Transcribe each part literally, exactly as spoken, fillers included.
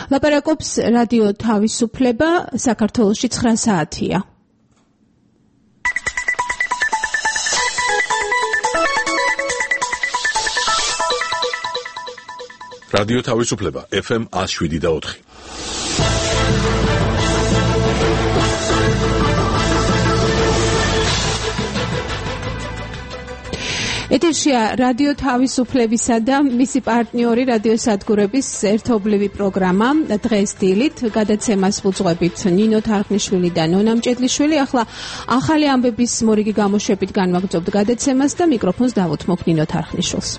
ლაპარაკობს რადიო თავისუფლება, საქართველოში ცხრა საათია. რადიო თავისუფლება ეფ ემ ათს შვიდი და ოთხი. ეთერშია რადიო თავისუფლებისა და მისი პარტნიორი რადიო სადგურების ერთობლივი პროგრამა დღეს დილით გადაცემას უძღვებით ნინო თარხნიშვილი და ნონა მჭედლიშვილი. ახლა ახალი ამბების მორიგი გამოშვებით განვაგრძობთ გადაცემას და მიკროფონს დავუთმობ ნინო თარხნიშვილს.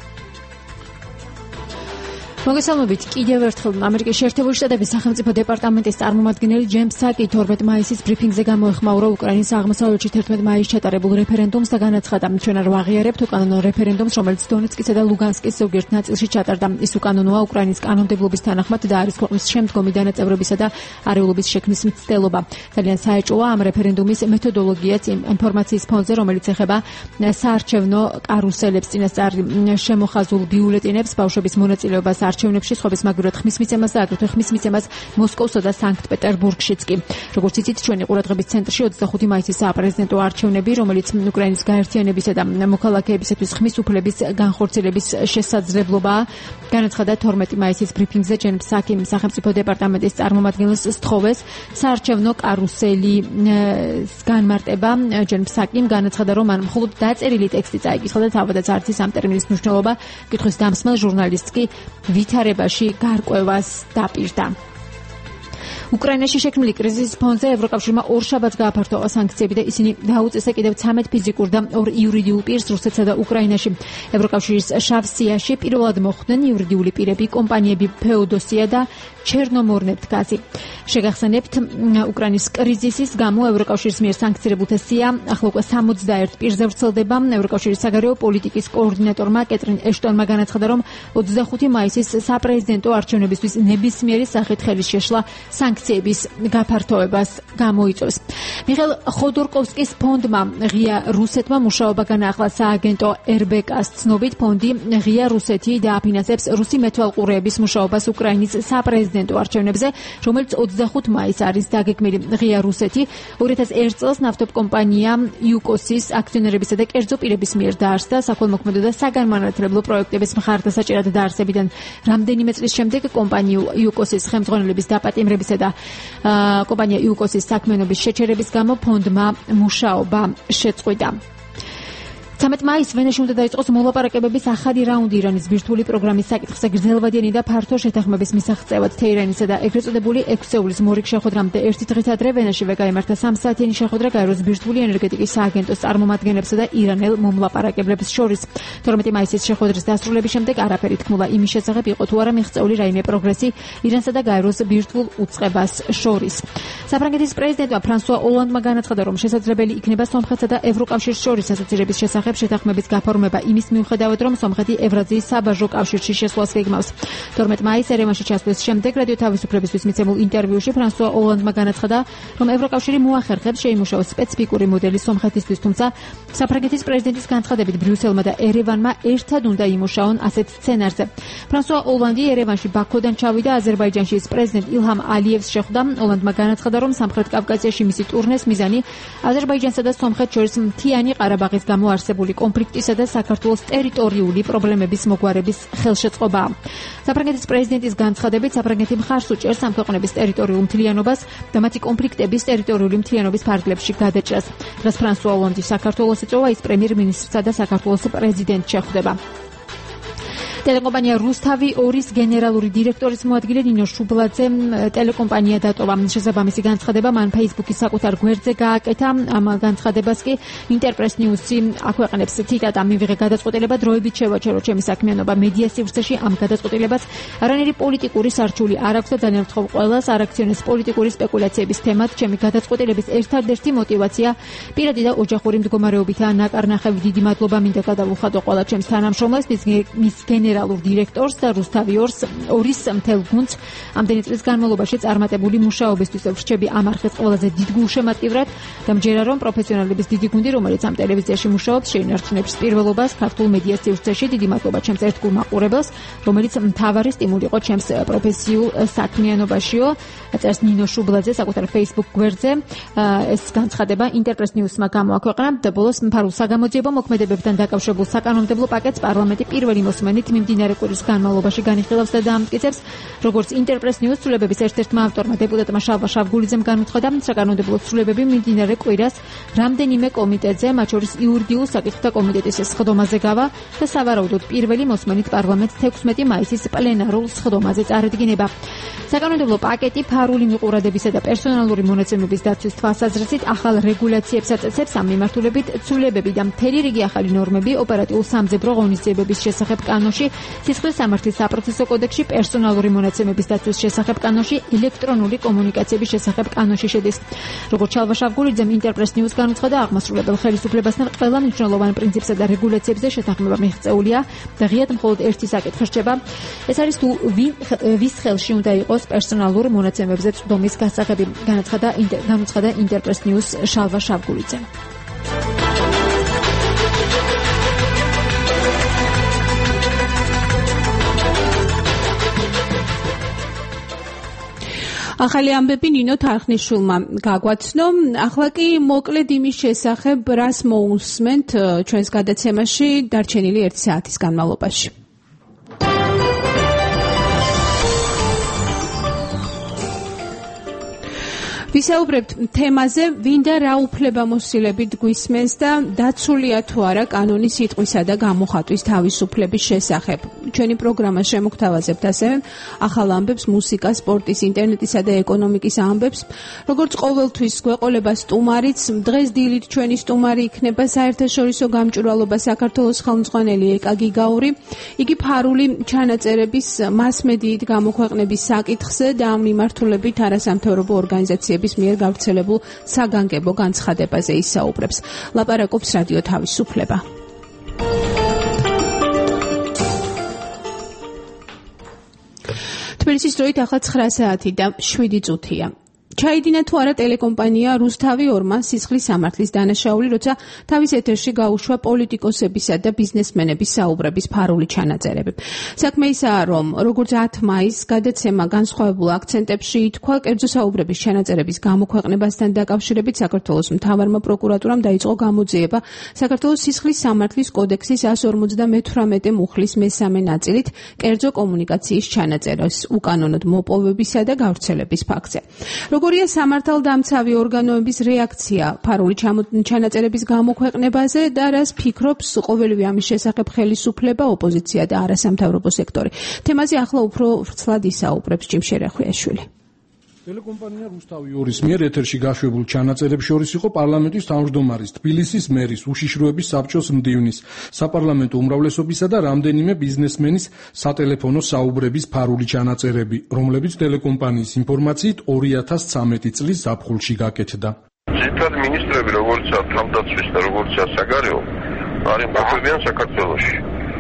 მოგესალმებით. კიდევ ერთხელ ამერიკის შეერთებული შტატების სახელმწიფო დეპარტამენტის წარმომადგენელი ჯეიმს საკი თორმეტ მაისის ბრიფინგზე გამოეხმაურა უკრაინის აღმოსავლეთში თერთმეტ მაისს ჩატარებულ რეფერენდუმს და განაცხადა, ჩვენ არ ვაღიარებთ უკანონო რეფერენდუმს, რომელიც დონეცკისა და ლუგანსკის ზოგიერთ ნაწილში ჩატარდა. ის უკანონოა უკრაინის კანონმდებლობის თანახმად და არის ქვეყნის შემდგომი დანაწევრებისა და არეულობის შექმნის მცდელობა. ძალიან საეჭვოა ამ რეფერენდუმის მეთოდოლოგიაც ინფორმაციის ფონზე, რომელიც ეხება საარჩევნო კარუსელებს, წინასწარ შემოხაზულ ბიულეტენებს, ბავშვების მონაწილეობას არჩევნებში, სხვების მაგურად ხმის მიცემას და აგრეთვე ხმის მიცემას მოსკოვსა და სანქტ-პეტერბურგშიც კი. როგორც იცით, ჩვენი ყურადღების ცენტრში ოცდახუთი მაისის საპრეზიდენტო არჩევნები, რომელიც უკრაინის გაერთიანებისა და მოქალაქეებისათვის ხმის უფლების განხორციელების შესაძლებლობაა. განაცხადა თორმეტი მაისის ბრიფინგზე ჯეიმს საკი სახელმწიფო დეპარტამენტის წარმომადგენელს სთხოვეს საარჩევნო კარუსელი განმარტება. ჯეიმს საკიმ განაცხადა, რომ მან მხოლოდ დაწერილი ტექსტი წაიკითხა და თავადაც არც ის ამ ტერმინის მნიშვნელობა კითხვის დამსმელ ჟურნალისტს კი ვითარებაში გარკვევას დაპირდა. უკრაინაში შექმნილი კრიზისის ფონზე ევროკავშირმა ორ შაბათს გააფართოვა სანქციები და ისინი დაუწესა კიდევ ცამეტ ფიზიკურ და ორ იურიდიულ პირს რუსეთსა და უკრაინაში. ევროკავშირის შავ სიაში პირველად მოხვდნენ იურიდიული პირები, კომპანიები ფეოდოსია და ჩერნომორნეფტგაზი. შეგახსენებთ, უკრაინის კრიზისის გამო ევროკავშირის მიერ სანქცირებულთა სია ახლა უკვე სამოცდაერთ პირზე ვრცელდება. ევროკავშირის საგარეო პოლიტიკის კოორდინატორმა კეტრინ ეშტონმა განაცხადა, რომ ოცდახუთი მაისის საპრეზიდენტო არჩევნებისთვის ნებისმიერი სახით ხელის შეშლა სანქციების გაფართოებას გამოიწვევს. მიხეილ ხოდორკოვსკის ფონდმა ღია რუსეთმა მუშაობა განაახლა სააგენტო er be ka-ს ცნობით, ფონდი ღია რუსეთი დააფინანსებს რუსი მეთვალყურეების მუშაობას უკრაინის საპრეზიდენტო არჩევნებზე, რომელიც ოცდახუთ მაისს არის დაგეგმილი. ღია რუსეთი ორი ათას ერთ წელს ნავთობკომპანია იუკოსის აქციონერებისა და კერძო პირების მიერ დაარსდა. საქველმოქმედო და საგანმანათლებლო პროექტების მხარდასაჭერად დაარსებიდან რამდენიმე წლის შემდეგ კომპანია იუკოსის ხელმძღვანელების დაპატიმრებისა და კომპანია იუკოსის საქმიანობის შეჩერების გამო ფონდმა მუშაობა შეწყვიტა. ცამეტ მაისს ვენაში უნდა დაიწყოს მოლაპარაკებების ახალი რაუნდი ირანის ბირთვული პროგრამის საკითხზე გრძელვადიანი და ფართო შეთანხმების მისაღწევად. თეირანისა და ეგრეთ წოდებული ექვსეულის მორიგ შეხვედრამდე ერთი დღით ადრე ვენაშივე გაიმართა სამსაათიანი შეხვედრა გაეროს ბირთვული ენერგეტიკის სააგენტოს წარმომადგენლებსა და ირანელ მომლაპარაკებლებს შორის. თორმეტი მაისის შეხვედრის დასრულების შემდეგ არაფერი თქმულა იმის შესახებ, იყო თუ არა მიღწეული რაიმე პროგრესი ირანსა და გაეროს ბირთვულ უწყებას შორის. საფრანგეთის პრეზიდენტმა ფრანსუა ოლანდმა განაცხადა, რომ შესაძლებელი იქნება სომხეთსა და ევროკავშირს შორის ასოცირების შესახებ შეთანხმების გაფორმება იმის მიუხედავად, რომ სომხეთი ევრაზიის საბაჟო კავშირში შესვლას გეგმავს. თორმეტ მაისს ერევანში ჩასვლის შემდეგ რადიო თავისუფლებისთვის მიცემულ ინტერვიუში ფრანსუა ოლანდმა განაცხადა, რომ ევროკავშირი მოახერხებს შეიმუშაოს სპეციფიკური მოდელი სომხეთისთვის, თუმცა საფრანგეთის პრეზიდენტის განცხადებით ბრიუსელმა და ერევანმა ერთად უნდა იმუშაონ ასეთ სცენარზე. ფრანსუა ოლანდი ერევანში ბაქოდან ჩავიდა, აზერბაიჯანში ის პრეზიდენტ ილჰამ ალიევს შეხვდა. ოლანდმა განაცხადა, რომ სამხრეთ კავკასიაში მისი ტურნეს მიზანი აზერბაიჯანსა და სომხეთს შორის მთიანი ყარაბაღის გამო არსებულ კონფლიქტისა და საქართველოს ტერიტორიული პრობლემების მოგვარების ხელშეწყობა. საფრანგეთის პრეზიდენტის განცხადებით, საფრანგეთი მხარს უჭერს ამ ქვეყნების ტერიტორიულ მთლიანობას და მათი კონფლიქტების ტერიტორიული მთლიანობის ფარგლებში გადაჭრას. დღეს ფრანსუა ოლანდი საქართველოს ეწევა, ის პრემიერ-მინისტრსა და საქართველოს პრეზიდენტს შეხვდება. ტელეკომპანია რუსთავი ორის გენერალური დირექტორის მოადგილე ნინო შუბლაძემ ტელეკომპანია დატოვა. შესაბამისი განცხადება მან Facebook-ის საკუთარ გვერდზე გააკეთა. ამ განცხადებას კი ინტერპრეს ნიუსი აქვეყნებს ციტატა: მივიღე გადაწყვეტილება დროებით შევაჩერო ჩემი საქმიანობა მედია სივრცეში. ამ გადაწყვეტილებას არანაირი პოლიტიკური სარჩული არ აქვს და ძალიან ვთხოვ ყველას არ აქციონეს პოლიტიკური სპეკულაციების თემად. ჩემი გადაწყვეტილების ერთადერთი мотиваცია პირადი და ოჯახური მდგომარეობითაა. ნაკარნახევი დიდი მადლობა მინდა გადავუხადო ყველა ჩემს თანამშრომლებს, მის გენერალურ დირექტორს და რუსთავი ორის მთელ გუნდს ამდენი წლის განმავლობაში წარმატებული მუშაობისთვის ვრჩები ამ არხის ყველაზე დიდ გულშემატკივრად და მჯერა რომ პროფესიონალების დიდი გუნდი, რომელიც ამ ტელევიზიაში მუშაობს, შეინარჩუნებს პირველობას ქართულ მედიას სივრცეში. დიდი მადლობა ჩემს ერთგულ მაყურებელს, რომელიც მთავარი სტიმული იყო ჩემს პროფესიულ საქმიანობაშიო. წერს ნინო შუბლაძე საკუთარ Facebook გვერდზე. ეს განცხადება ინტერპრეს ნიუსმა გამოაქვეყნა და ბოლოს მფარულ საგამოძიებო მოქმედებებთან დაკავშირებულ საკანონმდებლო პაკეტს პარლამენტი პირველი მოსმენით მიმდინარე კვირის განმავლობაში განიხილავს და დაამტკიცებს. როგორც ინტერპრეს ნიუს ცვლილებების ერთ-ერთმა ავტორმა დეპუტატმა შალვა შავგულიძემ განუცხადა, საკანონმდებლო ცვლილებები მიმდინარე კვირას რამდენიმე კომიტეტზე, მათ შორის იურიდიულ საკითხთა კომიტეტის სხდომაზე გავა და სავარაუდოდ პირველი მოსმენით პარლამენტს თექვსმეტი მაისის პლენარულ სხდომაზე წარედგინება. საკანონმდებლო პაკეტი ფარული მიყურადებისა და პერსონალური მონაცემების დაცვის თვალსაზრისით ახალ რეგულაციებს აწესებს. ამ მიმართულებით ცვლილებები და მთელი რიგი ახალი ნორმები ოპერატიულ სამძებრო ღონისძიებების შესახებ კანონში, სისხლის სამართლის საპროცესო კოდექსში, პერსონალური მონაცემების დაცვის შესახებ კანონში, ელექტრონული კომუნიკაციების შესახებ კანონში შედის. როგორც შალვა შავგულიძემ ინტერპრეს ნიუს განუცხადა, აღმასრულებელ ხელისუფლებასთან ყველა მნიშვნელოვან პრინციპსა და რეგულაციებზე შეთანხმება მიღწეულია და ღიად მხოლოდ ერთი საკითხი რჩება. ეს არის თუ ვის ხელში უნდა იყოს პერსონალურ მონაცემებზე წვდომის გასაღები, განაცხადა განუცხადა ინტერპრეს ნიუს შალვა შავგულიძემ. ახალი ამბები ნინო თარხნიშვილმა გაგვაცნო. ახლა კი მოკლედ იმის შესახებ, რას მოусმენთ ჩვენს გადაცემაში დარჩენილი ერთი საათის განმავლობაში. ვისაუბრებთ თემაზე, ვინდა რა უფლებამოსილებით გვისმენს და დაცულია თუ არა კანონის სიტყვისა და გამოხატვის თავისუფლების შესახებ. ჩვენი პროგრამა შემოგთავაზებთ ასევე ახალ ამბებს, მუსიკას, სპორტის, ინტერნეტისა და ეკონომიკის ამბებს. როგორც ყოველთვის გვეყოლება სტუმარიც, დღეს დილით ჩვენი სტუმარი იქნება საერთაშორისო გამჭვირვალობა საქართველოს ხელმძღვანელი ეკა გიგაური. იგი ფარული ჩანაწერების მასმედიით გამოქვეყნების საკითხზე და ამ მიმართულებით არასამთავრობო ორგანიზაციების მიერ გავრცელებულ საგანგებო განცხადებაზე ისაუბრებს. ლაპარაკობს რადიო თავისუფლება. თბილისის დროით ახლა ცხრა საათი და შვიდი წუთია. ჩაიდინა თუ არა ტელეკომპანია რუსთავი ორმა სისხლის სამართლის დანაშაული, როცა თავის ეთერში გაუშვა პოლიტიკოსებისა და ბიზნესმენების საუბრების ფარული ჩანაწერები. საქმე ისაა, რომ როგორც ათი მაისს გადაცემა განსხვავებულ აქცენტებში ითქვა, კერძო საუბრების ჩანაწერების გამოქვეყნებასთან დაკავშირებით საქართველოს მთავარმა პროკურატურამ დაიწყო გამოძიება საქართველოს სისხლის სამართლის კოდექსის εκατს ორმოცდამეთვრამეტე მუხლის მესამე ნაწილით კერძო კომუნიკაციის ჩანაწერის უკანონოდ მოპოვებისა და გავრცელების ფაქტზე. როგორია სამართალდამცავი ორგანოების რეაქცია ფარული ჩანაწერების გამოქვეყნებაზე და რას ფიქრობს ყოველივე ამის შესახებ ხელისუფლება, ოპოზიცია და არასამთავრობო სექტორი. თემაზე ახლა უფრო ვრცლად ისაუბრებს ჯიმ შერახვიაშვილი. ტელეკომპანია რუსთავი ორის მიერ ეთერში გაშვებულ ჩანაწერებს შორის იყო პარლამენტის თავმჯდომარის, თბილისის მერის, უშიშროების საბჭოს მდივნის, საპარლამენტო უმრავლესობისა და რამდენიმე ბიზნესმენის სატელეფონო საუბრების ფარული ჩანაწერები, რომლებიც ტელეკომპანიის ინფორმაციით ორი ათას ცამეტი წლის ზაფხულში გაკეთდა. ძირითადად მინისტრები, როგორიცაა თავდაცვის და როგორიცაა საგარეო, არის მოხვედრიან საქართველოში.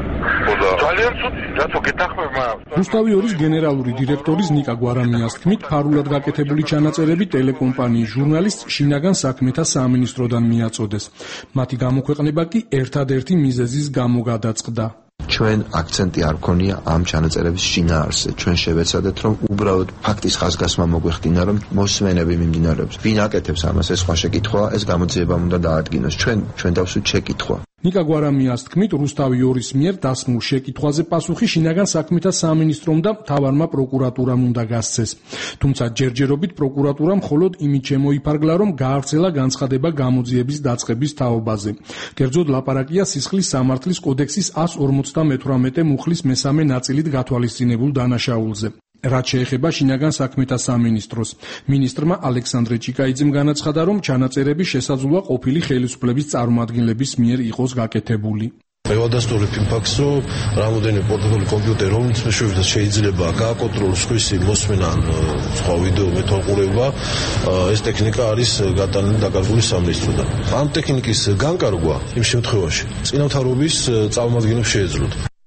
ძალიან ცუდი, რატო გეთახმება? რუსთავი ორის გენერალური დირექტორის ნიკა გვარამიას თქმით, ფარულად გაკეთებული ჩანაწერები ტელეკომპანიის ჟურნალისტ შინაგან საქმეთა სამინისტროდან მიაწოდეს. მათი გამოქვეყნება კი ერთადერთი მიზეზის გამო გადაწყდა. ჩვენ აქცენტი არ გქონია ამ ჩანაწერების შინაარსზე. ჩვენ შევეცადეთ, რომ უბრალოდ ფაქტის ხაზგასმა მოგვეხდინა, რომ მოსმენები მიმდინარეობს. ვინ აკეთებს ამას, ეს სხვა შეკითხვაა, ეს გამოძიებამ უნდა დაადგინოს. ჩვენ ჩვენ დავსვით შეკითხვა. ნიკა გვარამიას თქმით, რუსთავი ორის მიერ დასმულ შეკითხვაზე პასუხი შინაგან საქმეთა სამინისტრომ და მთავარმა პროკურატურამ უნდა გასცეს. თუმცა ჯერჯერობით პროკურატურამ მხოლოდ იმით შემოიფარგლა, რომ გაავრცელა განცხადება გამოძიების დაწყების თაობაზე. კერძოდ ლაპარაკია სისხლის სამართლის კოდექსის εκατს ორმოცდამეთვრამეტე მუხლის მესამე ნაწილით გათვალისწინებულ დანაშაულზე. რაც შეეხება შინაგან საქმეთა სამინისტროს. მინისტრმა ალექსანდრე ჭიკაიძემ განაცხადა, რომ ჩანაწერები შესაძლოა ყოფილი ხელისუფლების წარმომადგენლების მიერ იყოს გაკეთებული. ევადასტური ფაქს, რომ რამოდენიმე პორტფოლიო კომპიუტერი, რომელიც მეშვეობით შეიძლება გააკონტროლოს სხვისი მოსმენა ან სხვა ვიდეო მეთვალყურება, ეს ტექნიკა არის გატანილი დაკარგული სამინისტროდან. ამ ტექნიკის განკარგვა იმ შემთხვევაში წინამთავრობის წარმომადგენლებს შეეძლოთ.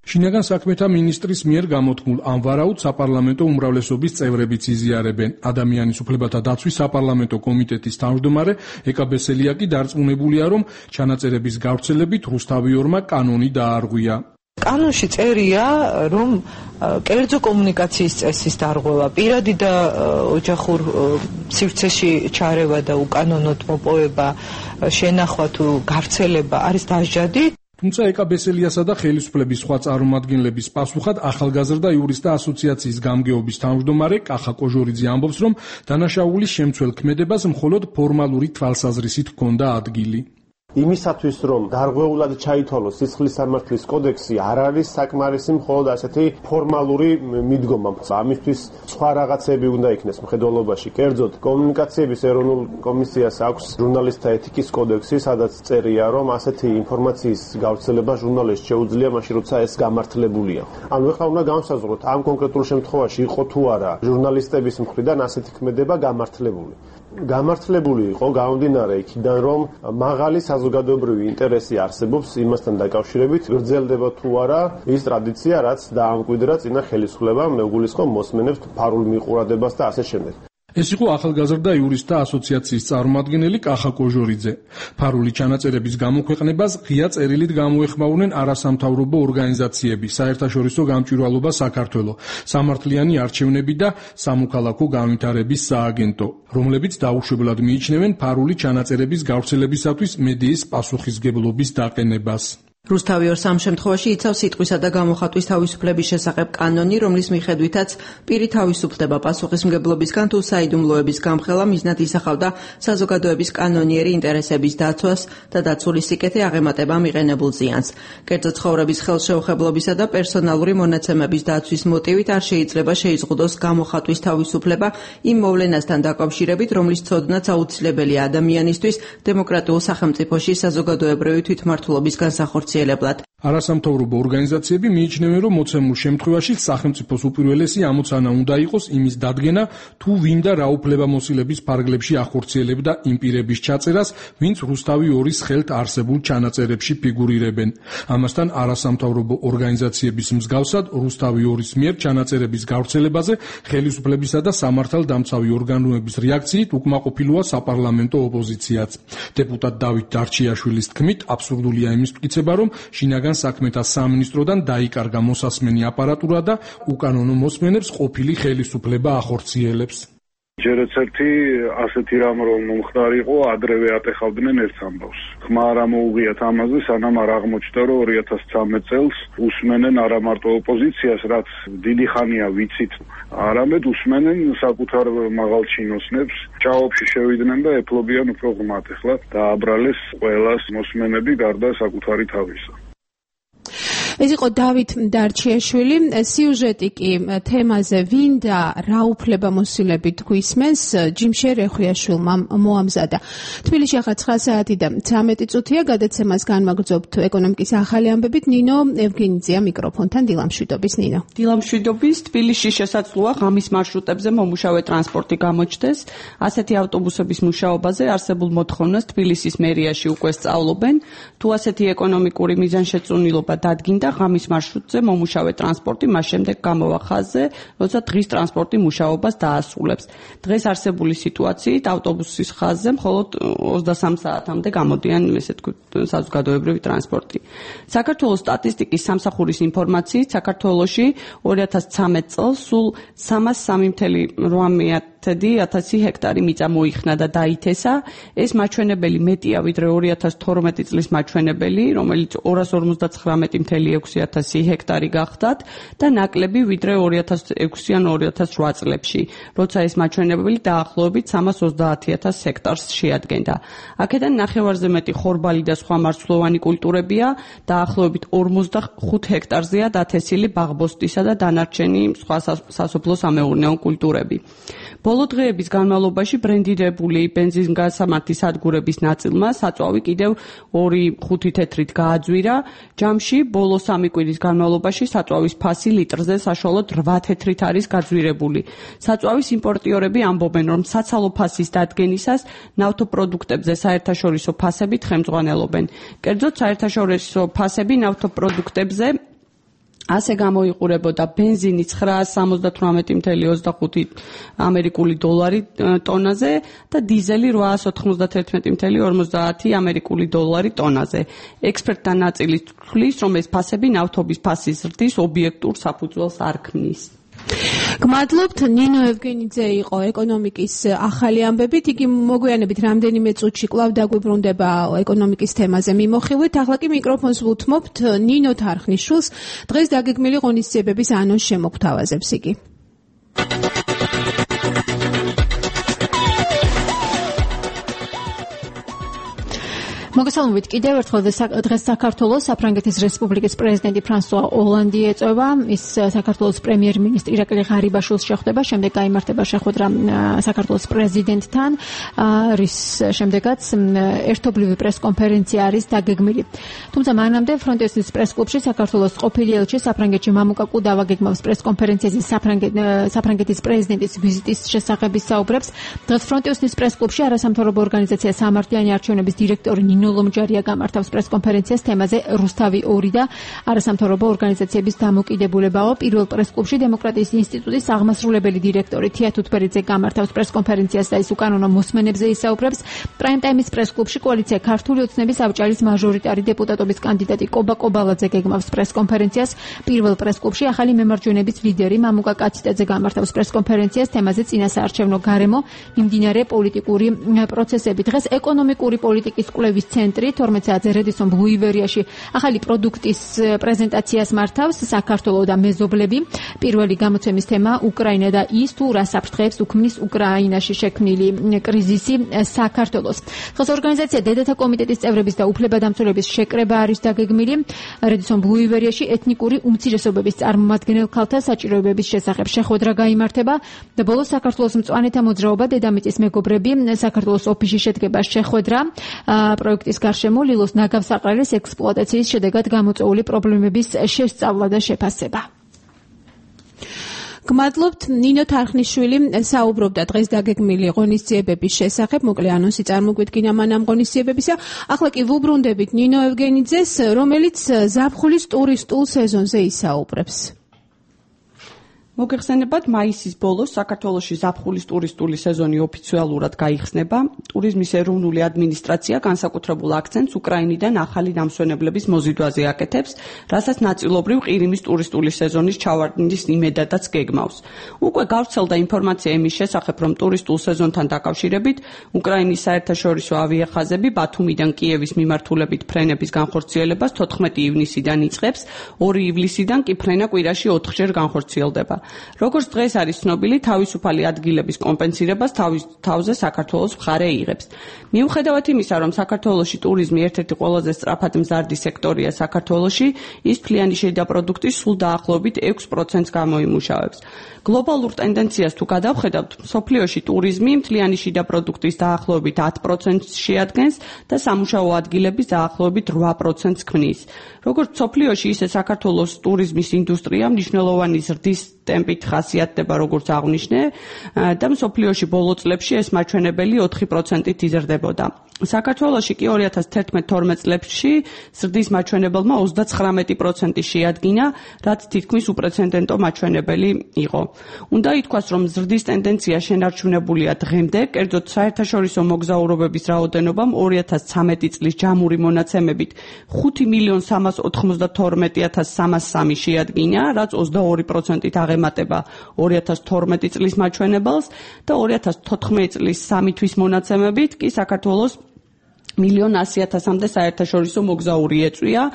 შინაგან საქმეთა მინისტრის მიერ გამოთქმულ ამ ვარაუდს საპარლამენტო უმრავლესობის წევრებიც იზიარებენ. ადამიანის უფლებათა დაცვის საპარლამენტო კომიტეტის თავმჯდომარე ეკა ბესელია კი დარწმუნებულია, რომ ჩანაწერების გავრცელებით რუსთავიორმა კანონი დაარღვია. კანონში წერია, რომ კერძო კომუნიკაციის წესის დარღვევა, პირადი და ოჯახურ სივრცეში ჩარევა და უკანონოდ მოპოვება, შენახვა თუ გავრცელება არის დასჯადი. თუმცა ეკა ბესელიასა და ხელისუფლების სხვა წარმომადგენლების პასუხად ახალგაზრდა იურისტთა ასოციაციის გამგეობის თავმჯდომარე კახა კოჟორიძე ამბობს, რომ დანაშაულის შემცველ ქმედებას მხოლოდ ფორმალური თვალსაზრისით ჰქონდა ადგილი. იმისათვის, რომ დარღვეულად ჩაითვალოს სისხლის სამართლის კოდექსი, არ არის საკმარისი მხოლოდ ასეთი ფორმალური მიდგომა. ამისთვის სხვა რაღაცები უნდა იქნეს მხედველობაში. კერძოდ, კომუნიკაციების ეროვნულ კომისიას აქვს ჟურნალისტთა ეთიკის კოდექსი, სადაც წერია, რომ ასეთი ინფორმაციის გავრცელება ჟურნალისტს შეუძლია მაშინ, როცა ეს გამართლებულია. ანუ ეხლა უნდა განსაზღვროთ, ამ კონკრეტულ შემთხვევაში იყო თუ არა ჟურნალისტების მხრიდან ასეთი ქმედება გამართლებული. გამართლებული იყო გამომდინარე იქიდან, რომ მაღალი საზოგადოებრივი ინტერესი არსებობს იმასთან დაკავშირებით, გრძელდება თუ არა ის ტრადიცია, რაც დაამკვიდრა წინა ხელისუფლებამ, მე ვგულისხმობ მოსმენებს ფარულ მიყურადებას და ასე შემდეგ. ეს იყო ახალგაზრდა იურისტთა ასოციაციის წარმომადგენელი კახა კოჟორიძე. ფარული ჩანაწერების გამოქვეყნებას ღია წერილით გამოეხმაურნენ არასამთავრობო ორგანიზაციები, საერთაშორისო გამჭვირვალობა საქართველო, სამართლიანი არჩევნები და სამოქალაქო განვითარების სააგენტო, რომლებიც დაუშვებლად მიიჩნევენ ფარული ჩანაწერების გავრცელებისათვის მედიის პასუხისგებლობის დაყენებას. რუსთავიორს ამ შემთხვევაში იცავს სიტყვისა და გამოხატვის თავისუფლების შესახებ კანონი, რომლის მიხედვითაც პირი თავისუფლდება პასუხისმგებლობისგან თუ საიდუმლოების გამხელა მიზნად ისახავდა საზოგადოების კანონიერი ინტერესების დაცვას და დაცული სიკეთე აღემატება მიღენებულ ზიანს. კერძო ცხოვრების ხელშეუხებლობისა და პერსონალური მონაცემების დაცვის მოტივით არ შეიძლება შეიზღუდოს გამოხატვის თავისუფლება იმ მოვლენასთან დაკავშირებით, რომლის ცოდნაც აუცილებელია ადამიანისთვის დემოკრატიულ სახელმწიფოში საზოგადოებრივი თვითმმართველობის განსახორციელებლად. არასამთავრობო ორგანიზაციები მიიჩნევენ, რომ მოცემულ შემთხვევაში სახელმწიფოს უპირველესი ამოცანა უნდა იყოს იმის დადგენა, თუ ვინ და რა უფლებამოსილების ფარგლებში ახორციელებდა იმ პირების ჩაწერას, ვინც რუსთავი ორის ხელთ არსებულ ჩანაწერებში ფიგურირებენ. ამასთან არასამთავრობო ორგანიზაციების მსგავსად რუსთავი ორის მიერ ჩანაწერების გავრცელებაზე ხელისუფლებისა და სამართალდამცავი ორგანოების რეაქციით უკმაყოფილოა საპარლამენტო ოპოზიციაც. დეპუტატ დავით დარჩიაშვილის თქმით, აბსურდულია იმის მტკიცება, რომ შინაგან საქმეთა სამინისტროდან დაიკარგა მოსასმენი აპარატურა და უკანონო მოსმენებს ყოფილი ხელისუფლება ახორციელებს. ჯერ ერთი ასეთი რამ რომ მომხდარი იყო, ადრევე ატეხავდნენ ერთ ამბავს. ხმა არ ამოუღიათ ამაზე, სანამ არ აღმოჩნდა, რომ ორი ათას ცამეტ წელს უსმენენ არა მარტო ოპოზიციას, რაც დიდი ხანია ვიცით, არამედ უსმენენ საკუთარ მაღალ ჩინოსნებს, ჭაობში შევიდნენ და ეფლობიან უფრო ღმათ. ეხლა დააბრალეს ყველას მოსმენები გარდა საკუთარი თავისა. ეს იყო დავით დარჩიაშვილი. სიუჟეტი კი თემაზე ვინ და რა უფლებამოსილებით გვისმენს ჯიმშერ ეხვიაშვილმა მოამზადა. თბილისში ახლა ცხრა საათი და ცამეტი წუთია, გადაცემას განმაგრძობთ ეკონომიკის ახალი ამბებით. ნინო ევგენიძეა მიკროფონთან. დილამშვიდობის ნინო. დილამშვიდობის. თბილისში შესაძლოა ღამის მარშრუტებზე მომუშავე ტრანსპორტი გამოჩნდეს. ასეთი ავტობუსების მუშაობაზე არსებულ მოთხოვნას თბილისის მერიაში უკვე სწავლობენ. თუ ასეთი ეკონომიკური მიზანშეწონილობა დადგინდა ღამის მარშრუტზე მომუშავე ტრანსპორტი მას შემდეგ გამოვა ხაზზე, როცა დღის ტრანსპორტი მუშაობას დაასრულებს. დღეს არსებული სიტუაციით ავტობუსის ხაზზე მხოლოდ ოცდასამ საათამდე გამოდიან, ესე თქვით, საზოგადოებრივი ტრანსპორტი. საქართველოს სტატისტიკის სამსახურის ინფორმაციით, საქართველოში ორი ათას ცამეტ წელს სულ სამას სამი ათეული ათასი ჰექტარი მიწა მოიხსნა და დაითესა. ეს მაჩვენებელი მეტია ვიდრე ორი ათას თორმეტი წლის მაჩვენებელი, რომელიც ორას ორმოცდაცხრამეტი ათეული ექვსი ათასი ჰექტარი გახდათ და ნაკლები ვიდრე ორი ათას ექვსი ან ორი ათას რვა წლებში, როცა ეს მაჩვენებელი დაახლოებით სამას ოცდაათი ათას ჰექტარს შეადგენდა. აქედან ნახევარზე მეტი ხორბალი და სხვა მარცვლოვანი კულტურებია, დაახლოებით ორმოცდახუთ ჰექტარზეა დათესილი ბაღბოსტისა და დანარჩენი სხვა სასოფლო-სამეურნეო კულტურები. ბოლო დღეების განმავლობაში ბრენდირებული ბენზინგასამართი სადგურების ნაწილმა საწვავი კიდევ ორი ხუთი თეთრით გააძვირა. ჯამში ბოლო სამი კვირის განმავლობაში საწვავის ფასი ლიტრზე საშუალოდ რვა თეთრით არის გაძვირებული. საწვავის იმპორტიორები ამბობენ, რომ საცალო ფასის დადგენისას ნავთობპროდუქტებზე საერთაშორისო ფასებით ხელმძღვანელობენ. კერძოდ საერთაშორისო ფასები ნავთობპროდუქტებზე ასე გამოიყურებოდა ბენზინი ცხრაას სამოცდათვრამეტი ათეული ოცდახუთი ამერიკული დოლარი ტონაზე და დიზელი რვაას ოთხმოცდათერთმეტი ათეული ორმოცდაათი ამერიკული დოლარი ტონაზე. ექსპერტთა ნაწილი თვლის, რომ ეს ფასები ნავთობის ფასის ზრდის ობიექტურ საფუძველს არ ქმნის. გმადლობთ. ნინო ევგენიძე იყო ეკონომიკის ახალი ამბებით. იგი მოგვიანებით რამდენიმე წუთში კვლავ დაგვიბრუნდება ეკონომიკის თემაზე მიმოხილვით. ახლა კი მიკროფონს ვუთმობთ ნინო თარხნიშვილს. დღეს დაგეგმილი ღონისძიებების ანონს შემოგთავაზებს იგი. მოგესალმებით კიდევ ერთხელ დღეს საქართველოს საფრანგეთის რესპუბლიკის პრეზიდენტი ფრანსუა ოლანდი ეწევა. ის საქართველოს პრემიერ-მინისტრ ირაკლი ღარიბაშვილს შეხვდება, შემდეგ გაიმართება შეხვედრა საქართველოს პრეზიდენტთან, რის შემდეგაც ერთობლივი პრესკონფერენცია არის დაგეგმილი. თუმცა მანამდე ფრონტესის პრესკლუბში საქართველოს ყოფილი ელჩი საფრანგეთში მამუკა კუდავა გეგმავს პრესკონფერენციაზე საფრანგეთის პრეზიდენტის ვიზიტის შესახებ საუბრებს. დღეს ფრონტესის პრესკლუბში არასამთავრობო ორგანიზაცია სამართლიანი არჩევნების დირექტორი ნინოლომჯარია გამართავს პრესკონფერენციას თემაზე რუსთავი ორი და არასამთავრობო ორგანიზაციების დამოკიდებულებაო. პირველ პრესკლუბში დემოკრატიის ინსტიტუტის აღმასრულებელი დირექტორი თია თუთბერიძე გამართავს პრესკონფერენციას და ის უკანონო მოსმენებზე ისაუბრებს. პრაიმ-ტაიმის პრესკლუბში კოალიცია ქართული ოცნების საბჭარის მაჟორიტარი დეპუტატობის კანდიდატი კობა კობალაძე გეგმავს პრესკონფერენციას. პირველ პრესკლუბში ახალი მემარჯვენების ლიდერი მამუკა კაციტაძე გამართავს პრესკონფერენციას თემაზე წინასაარჩევნო გარემო, მიმდინარე პოლიტიკური პროცესები. დღეს ეკონომიკური პოლიტიკის კვლევის ცენტრი თორმეტ საათზე რედისონ ბლუ ივერიაში ახალი პროდუქტის პრეზენტაციას მართავს. საქართველო და მეზობლები. პირველი გამოცემის თემა უკრაინა და ის თუ რა საფრთხეებს უქმნის უკრაინაში შექმნილი კრიზისი საქართველოს. დღეს ორგანიზაცია დედათა კომიტეტის წევრების და უფლებადამცველების შეკრება არის დაგეგმილი. რედისონ ბლუ ივერიაში ეთნიკური უმცირესობების წარმომადგენელ ქალთა საჭიროებების შესახებ შეხვედრა გაიმართება და ბოლოს საქართველოს მწვანეთა მოძრაობა დედამიწის მეგობრები საქართველოს ოფისში შედგება შეხვედრა პროექტის გარშემო ლილოს ნაგავსაყრელის ექსპლუატაციის შედეგად გამოწვეული პრობლემების შესწავლა და შეფასება. გმადლობთ. ნინო თარხნიშვილი საუბრობდა დღეს დაგეგმილი ღონისძიებების შესახებ. მოკლე ანონსი წარმოგვიდგინა მან ამ ღონისძიებებისა. ახლა კი ვუბრუნდებით ნინო ევგენიძეს, რომელიც ზაფხულის ტურისტულ სეზონზე ისაუბრებს. მოგეხსენებათ, მაისის ბოლოს საქართველოში ზაფხულის ტურისტული სეზონი ოფიციალურად გაიხსნება. ტურიზმის ეროვნული ადმინისტრაცია განსაკუთრებულ აქცენტს უკრაინიდან ახალი დამსვენებლების მოზიდვაზე აკეთებს, რასაც ნაწილობრივ ყირიმის ტურისტული სეზონის ჩავარდნის იმედადაც გეგმავს. უკვე გავრცელდა ინფორმაცია იმის შესახებ, რომ ტურისტულ სეზონთან დაკავშირებით უკრაინის საერთაშორისო ავიახაზები ბათუმიდან კიევის მიმართულებით ფრენების განხორციელებას თოთხმეტი ივნისიდან იწყებს, ორი ივლისიდან კი ფრენა კვირაში ოთხჯერ განხორციელდება. როგორც დღეს არის ცნობილი, თავისუფალი ადგილების კომპენსირებას თავის თავზე საქართველოს მხარე იღებს. მიუხედავად იმისა, რომ საქართველოში ტურიზმი ერთ-ერთი ყველაზე სწრაფად მზარდი სექტორია საქართველოში, ის მთლიანი შედაპროდუქტის სულ დაახლოებით ექვს პროცენტს გამოიმუშავებს. გლობალურ ტენდენციას თუ გადავხედავთ, მსოფლიოში ტურიზმი მთლიანი შედაპროდუქტის დაახლოებით ათ პროცენტს შეადგენს და სამუშაო ადგილების დაახლოებით რვა პროცენტს ქმნის. როგორც მსოფლიოში, ისე საქართველოს ტურიზმის ინდუსტრია მნიშვნელოვანი ზრდის ტემპით ხასიათდება, როგორც აღვნიშნე, და მსოფლიოში ბოლო წლებში ეს მაჩვენებელი ოთხი პროცენტით იზრდებოდა. საქართველოში კი ორი ათას თერთმეტ თორმეტ წლებში ზრდის მაჩვენებელმა ოცდაცხრამეტი პროცენტი შეადგინა, რაც თითქმის უპრეცედენტო მაჩვენებელი იყო. უნდა ითქვას, რომ ზრდის ტენდენცია შენარჩუნებულია დღემდე, კერძოდ საერთაშორისო მოგზაურობების რაოდენობამ ორი ათას ცხრამეტი წლის ჯამური მონაცემებით ხუთი მილიონ სამას ოთხმოცდათორმეტი ათას სამას სამი შეადგინა, რაც ოცდაორი პროცენტით აღემატება ორი ათას თორმეტი წლის მაჩვენებელს და ორი ათას თოთხმეტი წლის სამი თვის მონაცემებით კი საქართველოს მილიონ ასი ათასამდე საერთაშორისო მოგზაური ეწვია,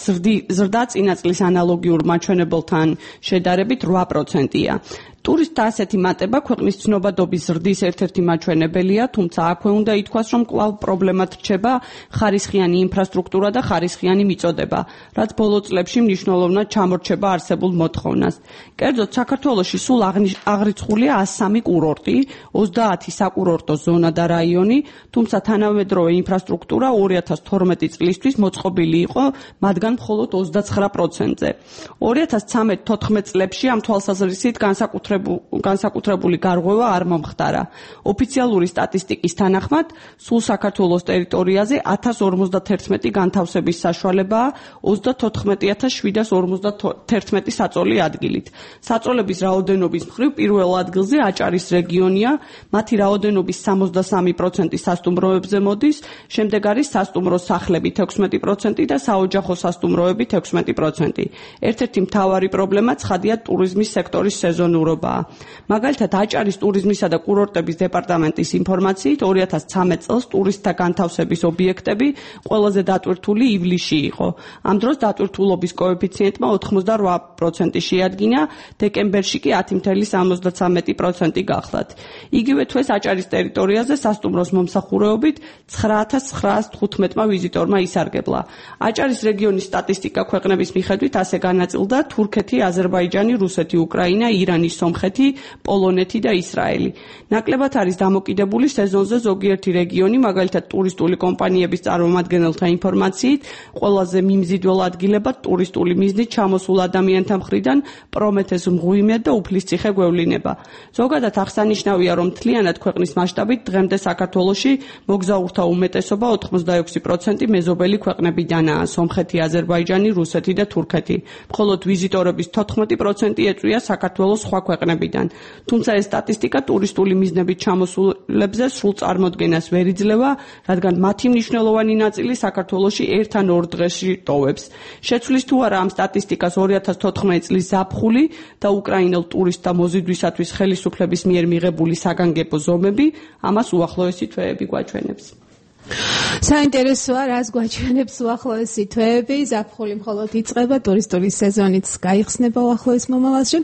ზრდა წინა წლის ანალოგიურ მაჩვენებელთან შედარებით რვა პროცენტია. ტურისტთა ასეთი მატება ქვეყნის ცნობადობის ზრდის ერთ-ერთი მაჩვენებელია, თუმცა აქვე უნდა ითქვას, რომ კვლავ პრობლემად რჩება ხარისხიანი ინფრასტრუქტურა და ხარისხიანი მიწოდება, რაც ბოლო წლებში მნიშვნელოვნად ჩამორჩება არსებულ მოთხოვნას. კერძოდ, საქართველოში სულ აღრიცხულია ასი სამი კურორტი, ოცდაათი საკურორტო ზონა და რაიონი, თუმცა თანამედროვე ინფრასტრუქტურა ორი ათას თორმეტი წლისთვის მოწყობილი იყო, მათგან მხოლოდ ოცდაცხრა პროცენტზე. ორი ათას ცხრამეტ თოთხმეტ წლებში ამ თვალსაზრისით განსაკუთრებით განსაკუთრებული გარღვევა არ მომხდარა. ოფიციალური სტატისტიკის თანახმად, სულ საქართველოს ტერიტორიაზე ათას ორმოცდათერთმეტი განთავსების საშუალებაა ოცდათოთხმეტი ათას შვიდას ორმოცდათერთმეტი საწოლი ადგილით. საწოლების რაოდენობის მხრივ პირველ ადგილზე აჭარის რეგიონია, მათი რაოდენობის სამოცდასამი პროცენტი სასტუმროებზე მოდის, შემდეგ არის სასტუმრო სახლები თექვსმეტი პროცენტი და საოჯახო სასტუმროები თექვსმეტი პროცენტი. ერთ-ერთი მთავარი პრობლემა ცხადია ტურიზმის სექტორის სეზონურობაა. მაგალითად, აჭარის ტურიზმისა და კურორტების დეპარტამენტის ინფორმაციით ორი ათას ცხრამეტ წელს ტურისტთა განთავსების ობიექტები ყველაზე დატვირთული ივლისში იყო. ამ დროს დატვირთულობის კოეფიციენტმა ოთხმოცდარვა პროცენტი შეადგინა, დეკემბერში კი ათი ფاصლე სამოცდათვრამეტი პროცენტი გახლდათ. იგივე თვეს აჭარის ტერიტორიაზე სასტუმროს მომსახურეობით ცხრა ათას ცხრაას თხუთმეტმა ვიზიტორმა ისარგებლა. აჭარის რეგიონის სტატისტიკა ქვეყნების მიხედვით ასე განაწილდა თურქეთი, აზერბაიჯანი, რუსეთი, უკრაინა, ირანი, სომხეთი, პოლონეთი და ისრაელი. ნაკლებად არის დამოკიდებული სეზონზე ზოგიერთი რეგიონი, მაგალითად ტურისტული კომპანიების წარმომადგენელთა ინფორმაციით, ყველაზე მიმზიდველ ადგილებად ტურისტული მიზნით ჩამოსულ ადამიანთა მხრიდან პრომეთეს მღვიმე და უფლისციხე გვევლინება. ზოგადად აღსანიშნავია, რომ მთლიანად ქვეყნის მასშტაბით დღემდე საქართველოში მოგზაურთა უმეტესობა ოცდაექვსი პროცენტი მეზობელი ქვეყნებიდანაა: სომხეთი, აზერბაიჯანი, რუსეთი და თურქეთი. მხოლოდ ვიზიტორების თოთხმეტი პროცენტი ეწვია საქართველოს სხვა ქვეყნებიდან. თუმცა ეს სტატისტიკა ტურისტული მიზნებით ჩამოსულებზე სრულ წარმოდგენას ვერ იძლევა, რადგან მათი მნიშვნელოვანი ნაწილი საქართველოში ერთ ან ორ დღეში ტოვებს. შეცვლის თუ არა ამ სტატისტიკას ორი ათას თოთხმეტი წლის ზაფხული და უკრაინელ ტურისტთა მოზიდვისათვის ხელისუფლების მიერ მიღებული საგანგებო ზომები, ამას უახლოესი თვეები გვაჩვენებს. საინტერესოა, რას გვაჩვენებს უახლოესი თვეები, ზაფხული მხოლოდ იწყება, ტურისტული სეზონიც გაიხსნება უახლოეს მომავალში.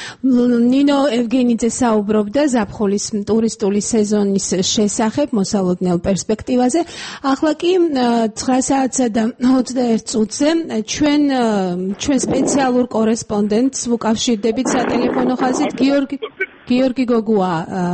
ნინო ევგენიძე საუბრობდა ზაფხულის ტურისტული სეზონის შესახებ, მოსალოდნელ პერსპექტივაზე. ახლა კი ცხრა საათსა და ოცდაერთ წუთზე ჩვენ ჩვენ სპეციალურ კორესპონდენტს ვუკავშირდებით სატელეფონო ხაზით გიორგი გიორგი გოგუა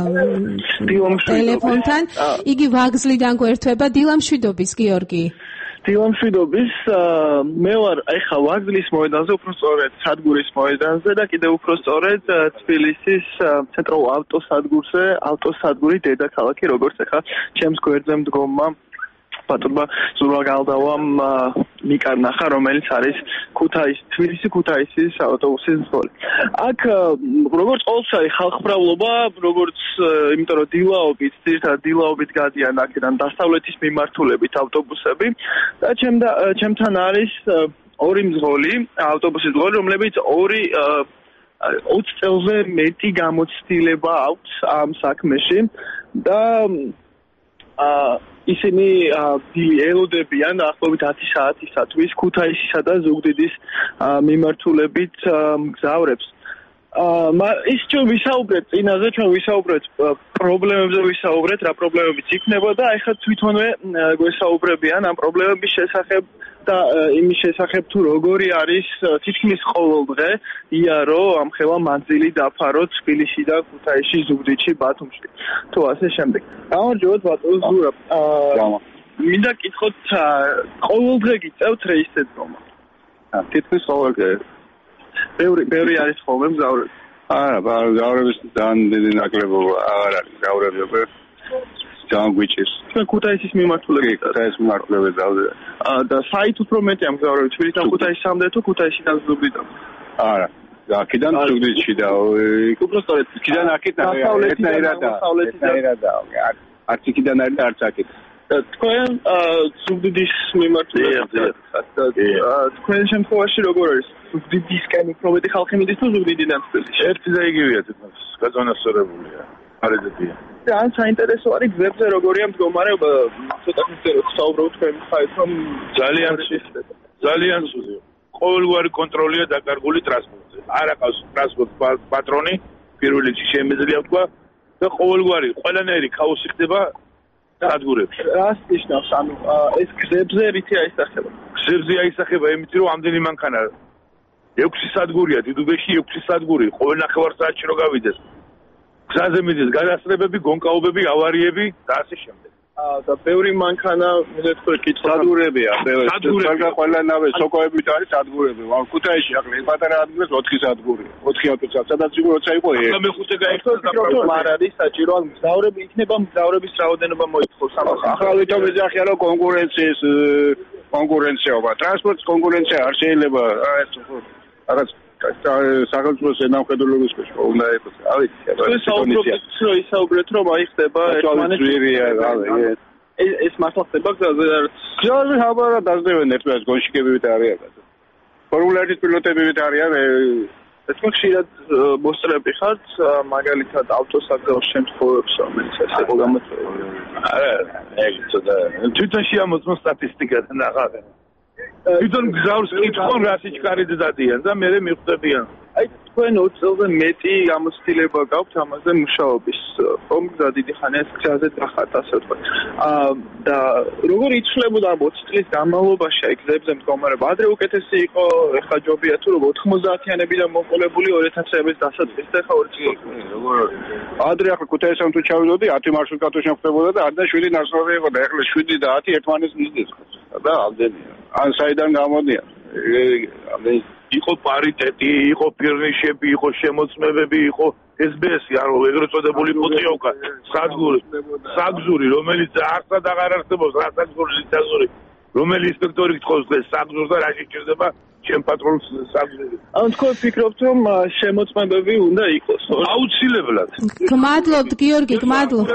ტელეფონთან. იგი ვაგზლიდან გვერდება. დილამშვიდობის გიორგი. დილამშვიდობის, მე ვარ ეხა ვაგზლის მოედანზე, უფრო სწორედ სადგურის მოედანზე და კიდევ უფრო სწორედ თბილისის ცენტრალურ ავტოსადგურზე, ავტოსადგური დედაქალაქი, როგორც ეხა ჩემს გვერდზე მდგომა ბატონმა ზურაბაგალდავამ მიკარნახა, რომელიც არის ქუთაის, თბილისი ქუთაისის ავტობუსის მძღოლი. აქ როგორც ყოველთვის ხალხმრავლობა, როგორც იმიტომ რომ დილაობით, ძირითადად დილაობით გადიან აქედან დასავლეთის მიმართულებით ავტობუსები და ჩემთან არის ორი მძღოლი, ავტობუსის მძღოლი, რომლებიც ორი ოცი წელზე მეტი გამოცდილება აქვს ამ საქმეში და ისინი ელოდებიან ახლობით ათი საათისათვის ქუთაისისა და ზუგდიდის მიმართულებით მგზავრებს. ის ჩვენ ვისაუბრეთ წინაზე, ჩვენ ვისაუბრეთ პრობლემებზე, ვისაუბრეთ რა პრობლემებიც იქნება და ეხლა თვითონვე გვესაუბრებიან ამ პრობლემების შესახებ და იმის შესახებ თუ როგორი არის თითქმის ყოველ დღე იარო ამხელა მანძილი დაფაროთ თბილისიდან ქუთაისში, ზუგდიდში, ბათუმში თუ ასე შემდეგ. გამარჯობათ ბატონო ზურაბ. მინდა გითხოთ ყოველ დღე გიწევთ რეისზე ძრომა? თითქმის ყოველ დღე. ბევრი ბევრი არის ხოლმე მგზავრები. არა, მგზავრების ძალიან დიდი ნაკლებობა აღარ არის მგზავრები. ძალიან გვიჭირს. ჩვენ ქუთაისის მიმართულებით ქუთაისის მიმართულებით დავდე. და საით უფრო მეტია მგზავრები თბილისიდან ქუთაისამდე თუ ქუთაისიდან ზუგდიდამდე? არა. აქედან ზუგდიდში და უფრო სწორედ იქიდან აქედან ერთნაირადაა. არც იქიდან არის და არც აქედან. თქვენ ზუგდიდის მიმართულებით თქვენ შემთხვევაში როგორ არის? ზუგდიდისკენ უფრო მეტი ხალხი მიდის თუ ზუგდიდიდან თბილისში? ერთი და იგივეა თვითონ გაწონასწორებულია. არეზეთია. ძალიან საინტერესო არის გზებზე როგორია მდგომარეობა. ცოტა ხნით საუბრობ თქვენ ხაით რომ ძალიან ძალიან სუზია. ყოველგვარი კონტროლია დაკარგული ტრანსპორტზე. არ აქვს ტრანსპორტ პატრონი, პირველ რიგში შემიძლია თქვა და ყოველგვარი ყველანაირი ქაოსი ხდება სადგურებში. რას ნიშნავს? ანუ ეს გზებზე რითი აისახება? გზებზე აისახება იმით, რომ ამდენი მანქანა ექვსი სადგურია, დიდუბეში ექვსი სადგური, ყოველ ნახევარსაათში რო გავიდეს. გზაზე მიდის გადასწრებები, გონკაობები, ავარიები და ასე შემდეგ. და ბევრი მანქანა მეთქო კითხვა სადგურებია ბევრი სადგურები ყველანავე სოკოებით არის სადგურები ვარ ქუთაისში ახლა ეს პატარა ადგილას ოთხი სადგური ოთხი ავტოსად სადაც იყო როცა იყო ეს მეხუთე გაიხსნა და არ არის საჭირო მგზავრები იქნება მგზავრების რაოდენობა მოითხოვს ახლა ვიტომ ეძახია რომ კონკურენციის კონკურენციაობა ტრანსპორტის კონკურენცია არ შეიძლება რაღაც სახელმწიფოს ნამხედველობის ქვეშ უნდა იყოს. ავი, ეს საუბრობთ რომ აი ხდება ერთმანეთს ეს მართლა ხდება გზაზე რაც გზაზე ხაბარა დაძდევენ ერთმანეთს გონშიკებივით არიან. ფორმულარის პილოტებივით არიან. ეს ხშირად მოსწრები ხართ მაგალითად ავტოსაგზაოს შემთხვევებს რომელიც ეს იყო გამოწვეული. არა, ეგ ცოტა თვითონ შეამოწმო სტატისტიკასთან აღარ. თვითონ გზავს კითხონ რა სიჩქარით დადიან და მე მიხვდებიან. აი თქვენ ოც წელზე მეტი გამოცდილება გაქვთ ამაზე მუშაობის. ხომ გზა დიდი ხანია გზაზე დახატ ასე ვთქვათ. აა და როგორ იცვლებოდა ოცი წლის განმავლობაში აი გზებზე მდგომარეობა? ადრე უკეთესი იყო, ეხლა ჯობია თუ რომ ოთხმოცდაათიანებიდან მოყოლებული ორი ათასების დასაწყისს და ეხლა ორი წელი. როგორ ადრე ახლა ქუთაისთან თუ ჩავიდოდი ათი მარშრუტკა თუ შეხვდებოდა და არ და შვიდი ნაცნობი იყო და ეხლა შვიდი და ათი ერთმანეთს მისდევს. და ამდენია. ან საიდან გამოდიან? ამდენი იყო პარიტეტი, იყო ფირნიშები, იყო შემოწმებები, იყო ეს ბე ესი, ანუ ეგრეთ წოდებული პუტიოვკა, სადგური, საგზური, რომელიც არცად აღარ არსებობს, რა საგზური, საგზური, რომელი ინსპექტორი გთხოვს დღეს საგზურს და რა შეჭირდება ჩემ პატრონს საგზური. ანუ თქვენ ფიქრობთ რომ შემოწმებები უნდა იყოს? აუცილებლად. გმადლობთ გიორგი, გმადლობთ.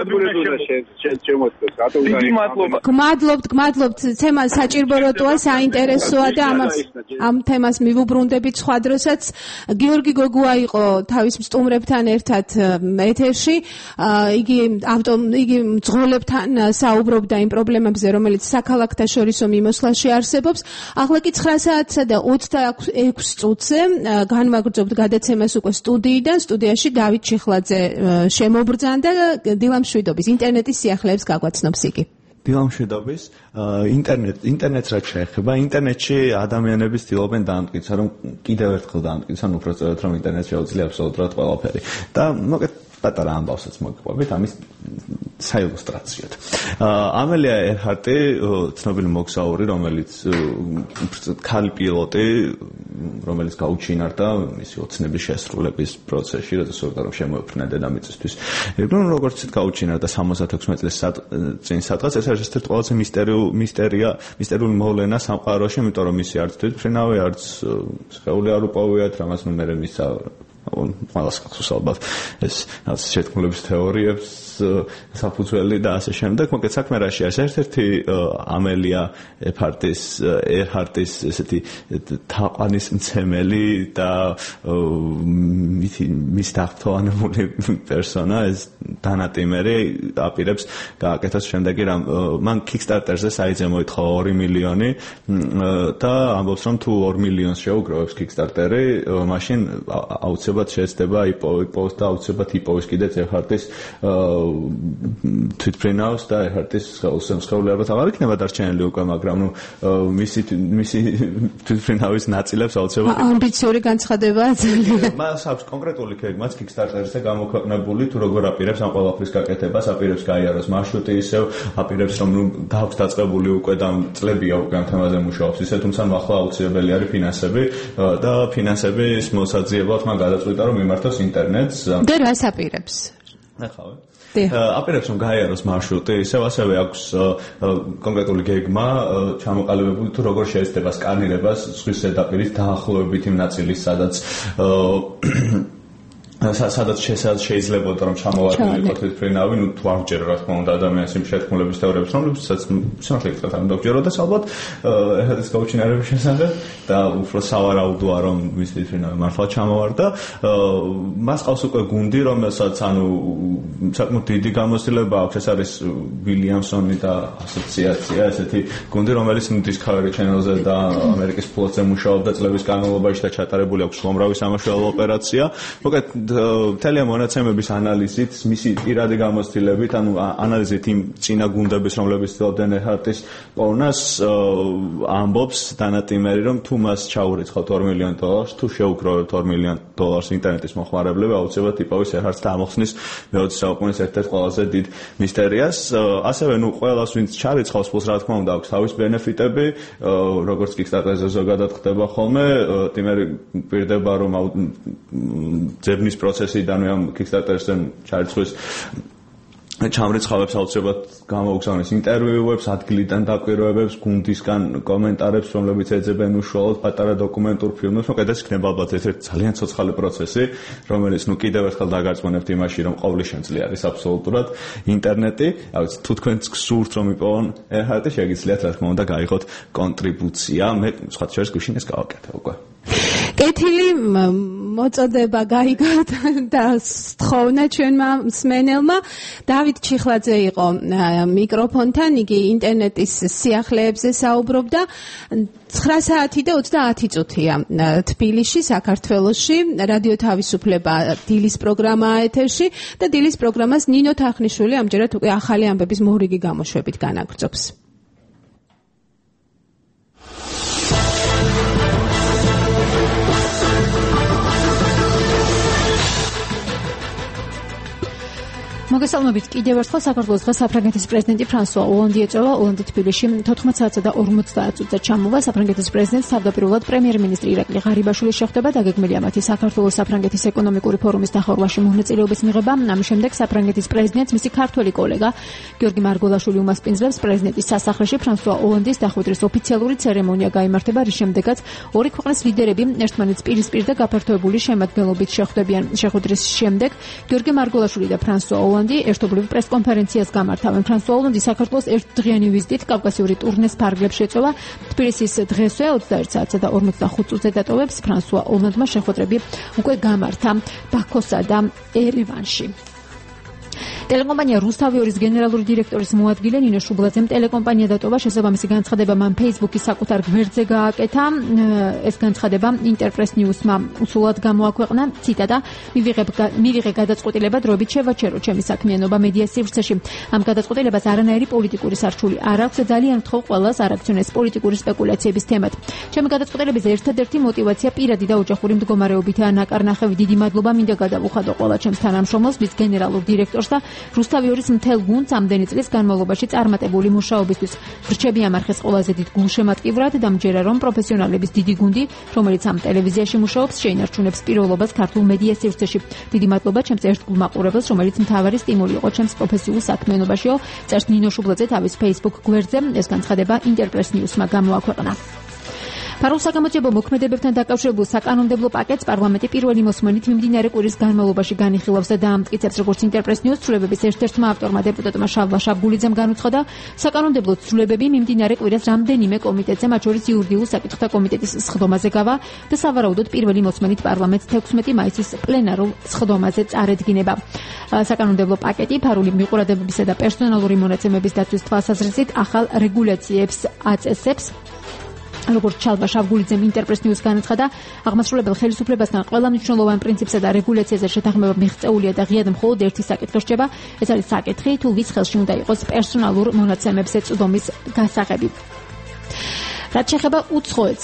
დიდი მადლობა. გმადლობთ, გმადლობთ. თემა საჭირო როტოა, საინტერესოა და ამას ამ თემას მივუბრუნდებით სხვა დროსაც. გიორგი გოგუა იყო თავის სტუმრებთან ერთად ეთერში. იგი ავტო იგი მძღოლებთან საუბრობდა იმ პრობლემებზე, რომელიც საქალაქთა შორისო მიმოსვლაში არსებობს. ახლა კი ცხრა საათსა და ოცდაექვსი წუთზე განვაგრძობთ გადაცემას უკვე სტუდიიდან. სტუდიაში დავით ჩიხლაძე შემობრძანდა დილამშვიდობის ინტერნეტის სიახლეებს გაგვაცნობს იგი. დილამშვიდობის ინტერნეტ ინტერნეტს რაც შეეხება ინტერნეტში ადამიანები ცდილობენ დაამტკიცონ რომ კიდევ ერთხელ დაამტკიცონ უფრო სწორად რომ ინტერნეტს შეუძლია აბსოლუტურად ყველაფერი და მოკეთ პატარა ამბავსაც მოგყვებით ამის საილუსტრაციოდ. ამელია ერჰარტი ცნობილი მოგზაური რომელიც ქალი პილოტი რომელიც გაუჩინარდა მისი ოცნების შესრულების პროცესში როცა სურდა რომ შემოეფრნა დედამიწისთვის. ну როგორც გაუჩინარდა სამოცდაექვსი წლის წინ სადღაც ეს არის ერთ-ერთი ყველაზე მისტერია მისტერიული მოვლენა სამყაროში იმიტომ რომ მისი არც თვითმფრინავი არც სხეული არ უპოვიათ რამაც მე მისა ყველას ხსოვს ალბათ ეს შეთქმულების თეორიებს საფუძველი და ასე შემდეგ. მოკლედ საქმე რაში არის ერთ-ერთი ამელია ერჰარტის ერჰარტის ესეთი თაყვანის მცემელი და მის დახტოვანებული პერსონა ეს დანატიმერი აპირებს გააკეთოს შემდეგი რამ მან Kickstarter-ზე საიტზე მოითხოვა ორი მილიონი და ამბობს რომ თუ ორ მილიონს შეუგროვებს Kickstarter-ი მაშინ აუცილებლად შეეცდება იპოვოს და აუცილებლად იპოვოს კიდეც ერჰარტის თვითმფრინავს და ერჰარტის სხეული ალბათ აღარ იქნება დარჩენილი უკვე მაგრამ ნუ მისი მისი თვითმფრინავის ნაწილებს აუცილებლად ამბიციური განცხადებაა ძალიან მას აქვს კონკრეტული კეგმაც Kickstarter-ზე გამოქვეყნებული თუ როგორ აპირებს ამ ყველაფრის გაკეთებას აპირებს გაიაროს მარშრუტი ისევ აპირებს რომ ნუ გააქვს დაწყებული უკვე და წლებია უკვე ამ თემაზე მუშაობს ისე თუმცა ახლა აუცილებელი არის ფინანსები და ფინანსების მოსაძიებლად მან გადაწყვიტა რომ მიმართოს ინტერნეტს და რას აპირებს ნახავე აპირებს რომ გაიაროს მარშრუტი, ისევ ასევე აქვს კონკრეტული გეგმა ჩამოყალიბებული თუ როგორ შეეცდება სკანირებას ზღვის ზედაპირის დაახლოებით იმ ნაწილის, სადაც სადაც შეიძლება რომ ჩამოვარდნილიყო თვითმფრინავი, ნუ თუ არ ვჯერო რა თქმა უნდა ადამიანის იმ შეთქმულების თეორიებს, რომლებსაც სიმართლე გითხრათ არ უნდა ვჯეროდეს ალბათ ერთადერთი გაუჩინარების შესახებ და უფრო სავარაუდოა რომ მის თვითმფრინავი მართლა ჩამოვარდა. მას ყავს უკვე გუნდი, რომელსაც ანუ საკმაოდ დიდი გამოცდილება აქვს, ეს არის ვილიამსონი და ასოციაცია, ესეთი გუნდი, რომელიც Discovery Channel-ზე და ამერიკის ფლოტზე მუშაობდა წლების განმავლობაში და ჩატარებული აქვს უამრავი სამაშველო ოპერაცია. მოკლედ მთელი მონაცემების ანალიზით, მისი პირადი გამოცდილებით, ანუ ანალიზით იმ წინა გუნდების, რომლებიც ცდილობდნენ ერჰარტის პოვნას, ამბობს დანატიმერი, რომ თუ მას ჩაურიცხავთ ორ მილიონ დოლარს, თუ შეუგროვებთ ორ მილიონ დოლარს ინტერნეტის მოხმარებლები, აუცილებლად იპოვის ერჰარტს და ამოხსნის მეოცე საუკუნის ერთ-ერთ ყველაზე დიდ მისტერიას. ასევე ნუ ყველას, ვინც ჩარიცხავს, პლუს რა თქმა უნდა აქვს თავის ბენეფიტები, როგორც Kickstarter-ზე ზოგადად ხდება ხოლმე, ტიმერი პირდება რომ ძებნის პროცესიდანვე ამ Kickstarter-ზე ჩარიცხვის ჩამრიცხავებს აუცილებლად გამოუგზავნის ინტერვიუებს, ადგილიდან დაკვირვებებს, გუნდისგან კომენტარებს, რომლებიც ეძებენ უშუალოდ პატარა დოკუმენტურ ფილმებს. მოკლედ ეს იქნება ალბათ ერთ-ერთი ძალიან ცოცხალი პროცესი, რომელიც ნუ კიდევ ერთხელ დაგარწმუნებთ იმაში, რომ ყოვლის შემძლე არის აბსოლუტურად ინტერნეტი. ავიც თუ თქვენც გსურთ რომ იპოვონ ერჰარტი, შეგიძლიათ რა თქმა უნდა გაიღოთ კონტრიბუცია. მე სხვა შორის გუშინ ეს გავაკეთე უკვე. კეთილი მოწოდება გაიგოთ და სთხოვნა ჩვენმა მსმენელმა. დავით ჩიხლაძე იყო მიკროფონთან, იგი ინტერნეტის სიახლეებზე საუბრობდა. ცხრა საათი და ოცდაათი წუთია თბილისში, საქართველოში, რადიო თავისუფლება დილის პროგრამაა ეთერში და დილის პროგრამას ნინო თახნიშვილი ამჯერად უკვე ახალი ამბების მორიგი გამოშვებით განაგრძობს. მოგესალმებით კიდევ ერთხელ საქართველოს დღეს საფრანგეთის პრეზიდენტი ფრანსუა ოლანდი ეწევა ოლანდი თბილისში თოთხმეტ საათსა და ორმოცდაათ წუთზე ჩამოვა. საფრანგეთის პრეზიდენტს თავდაპირველად პრემიერ-მინისტრი ირაკლი ღარიბაშვილი შეხვდება, დაგეგმილია მათი საქართველოს საფრანგეთის ეკონომიკური ფორუმის დახურვაში მონაწილეობის მიღება. ამის შემდეგ საფრანგეთის პრეზიდენტს მისი ქართველი კოლეგა გიორგი მარგოლაშვილი უმასპინძლებს პრეზიდენტის სასახლეში. ფრანსუა ოლანდის დახვედრის ოფიციალური ცერემონია გაიმართება, რის შემდეგაც ორი ქვეყნის ლიდერები ერთმანეთს პირისპირ და გაფართოებული შემადგენლობით შეხვდებიან. შეხვედრის შემდეგ გიორგი მარგოლაშვილი და ფრანსუა ერთობლივ პრესკონფერენციას გამართავენ. ფრანსუა ოლანდი საქართველოს ერთდღიანი ვიზიტით კავკასიური ტურნეს ფარგლებში ეწევა. თბილისის დღესვე ოცდაერთ საათსა და ორმოცდახუთ წუთზე დატოვებს. ფრანსუა ოლანდმა შეხვედრები უკვე გამართა ბაქოსა და ერევანში. ტელეკომპანია რუსთავიორის გენერალური დირექტორის მოადგილე ნინო შუბლაძემ ტელეკომპანია დატოვა. შესაბამისი განცხადება მან Facebook-ის საკუთარ გვერდზე გააკეთა. ეს განცხადება ინტერპრეს ნიუსმა უსულად გამოაქვეყნა. ციტატა: მივიღე გადაწყვეტილება დროებით შევაჩერო ჩემი საქმიანობა მედია სივრცეში. ამ გადაწყვეტილებას არანაირი პოლიტიკური სარჩული არ აქვს. ძალიან ვთხოვ ყველას არ აქციონეს პოლიტიკური სპეკულაციების თემად. ჩემი გადაწყვეტილების ერთადერთი мотиваცია პირადი და ოჯახური მდგომარეობითაა ნაკარნახევი. დიდი მადლობა მინდა გადავუხადო ყველა ჩემს თანამშრომელს, მის გენერალურ დირექტორს და რუსთავიორის მთელ გუნდს ამდენი წლის განმავლობაში წარმატებული მუშაობისთვის. ვრჩები ამარხეს ყველაზე დიდ გულშემატკივრად და მჯერა რომ პროფესიონალების დიდი გუნდი, რომელიც ამ ტელევიზიაში მუშაობს, შეინარჩუნებს პირველობას ქართულ მედია სივრცეში. დიდი მადლობა ჩემს ერთგულ მაყურებელს, რომელიც მთავარი სტიმული იყო ჩემს პროფესიულ საქმიანობაშიო. წერს ნინო შუბლაძე თავის Facebook გვერდზე. ეს განცხადება ინტერპრეს ნიუსმა გამოაქვეყნა. ფარულ საგამოძიებო მოქმედებებთან დაკავშირებულ საკანონმდებლო პაკეტს პარლამენტი პირველი მოსმენით მიმდინარე კვირის განმავლობაში განიხილავს და დაამტკიცებს, როგორც ინტერპრეს ნიუს ცვლილებების ერთ-ერთმა ავტორმა დეპუტატმა შალვა შაბგულიძემ განუცხადა, საკანონმდებლო ცვლილებები მიმდინარე კვირას რამდენიმე კომიტეტზე, მათ შორის იურიდიულ საკითხთა კომიტეტის სხდომაზე გავა და სავარაუდოდ პირველი მოსმენით პარლამენტს თექვსმეტი მაისის პლენარულ სხდომაზე წარედგინება. საკანონმდებლო პაკეტი ფარული მიყურადებებისა და პერსონალური მონაცემების დაცვის თვალსაზრისით ახალ რეგულაციებს აწესებს. როგორც ჩალვა შავგულიძემ ინტერპრეს ნიუს განაცხადა, აღმასრულებელ ხელისუფლებასთან ყველა მნიშვნელოვან პრინციპსა და რეგულაციაზე შეთანხმება მიღწეულია და ღიად მხოლოდ ერთი საკითხი რჩება, ეს არის საკითხი, თუ ვის ხელში უნდა იყოს პერსონალურ მონაცემებზე წვდომის გასაღები. რაც შეეხება უცხოეთს,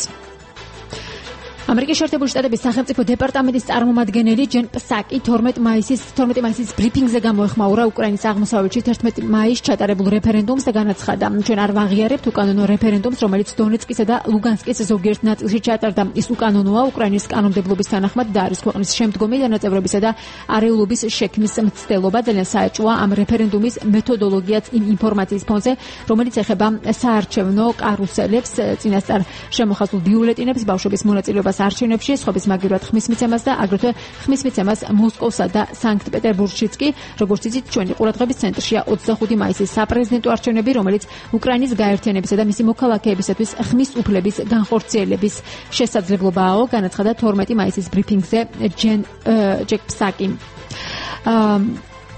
ამერიკის შეერთებული შტატების სახელმწიფო დეპარტამენტის წარმომადგენელი ჯენ პსაკი თორმეტ მაისის თორმეტი მაისის ბრიფინგზე გამოეხმაურა უკრაინის აღმოსავლეთში თერთმეტი მაისს ჩატარებულ რეფერენდუმს და განაცხადა, ჩვენ არ ვაღიარებთ უკანონო რეფერენდუმს, რომელიც დონეცკისა და ლუგანსკის ზოგიერთ ნაწილში ჩატარდა. ის უკანონოა უკრაინის კანონმდებლობის თანახმად და არის ქვეყნის შემდგომი დანაწევრებისა და არეულობის შექმნის მცდელობა. ძალიან საეჭვოა ამ რეფერენდუმის მეთოდოლოგიაც იმ ინფორმაციის ფონზე, რომელიც ეხება საარჩევნო კარუსელებს, წინასწარ შემოხაზულ ბიულეტინებს, ბავშვების მონაწილეობას არჩევნებში, სხვების მაგივრად ხმის მიცემას და აგრეთვე ხმის მიცემას მოსკოვსა და სანქტ-პეტერბურგშიც კი, როგორც იცით, ჩვენი ყურადღების ცენტრშია ოცდახუთი მაისის საპრეზიდენტო არჩევნები, რომელიც უკრაინის გაერთიანებისა და მისი მოქალაქეებისათვის ხმის უფლების განხორციელების შესაძლებლობაა, განაცხადა თორმეტი მაისის ბრიფინგზე ჯენ ჯეკ პსაკი.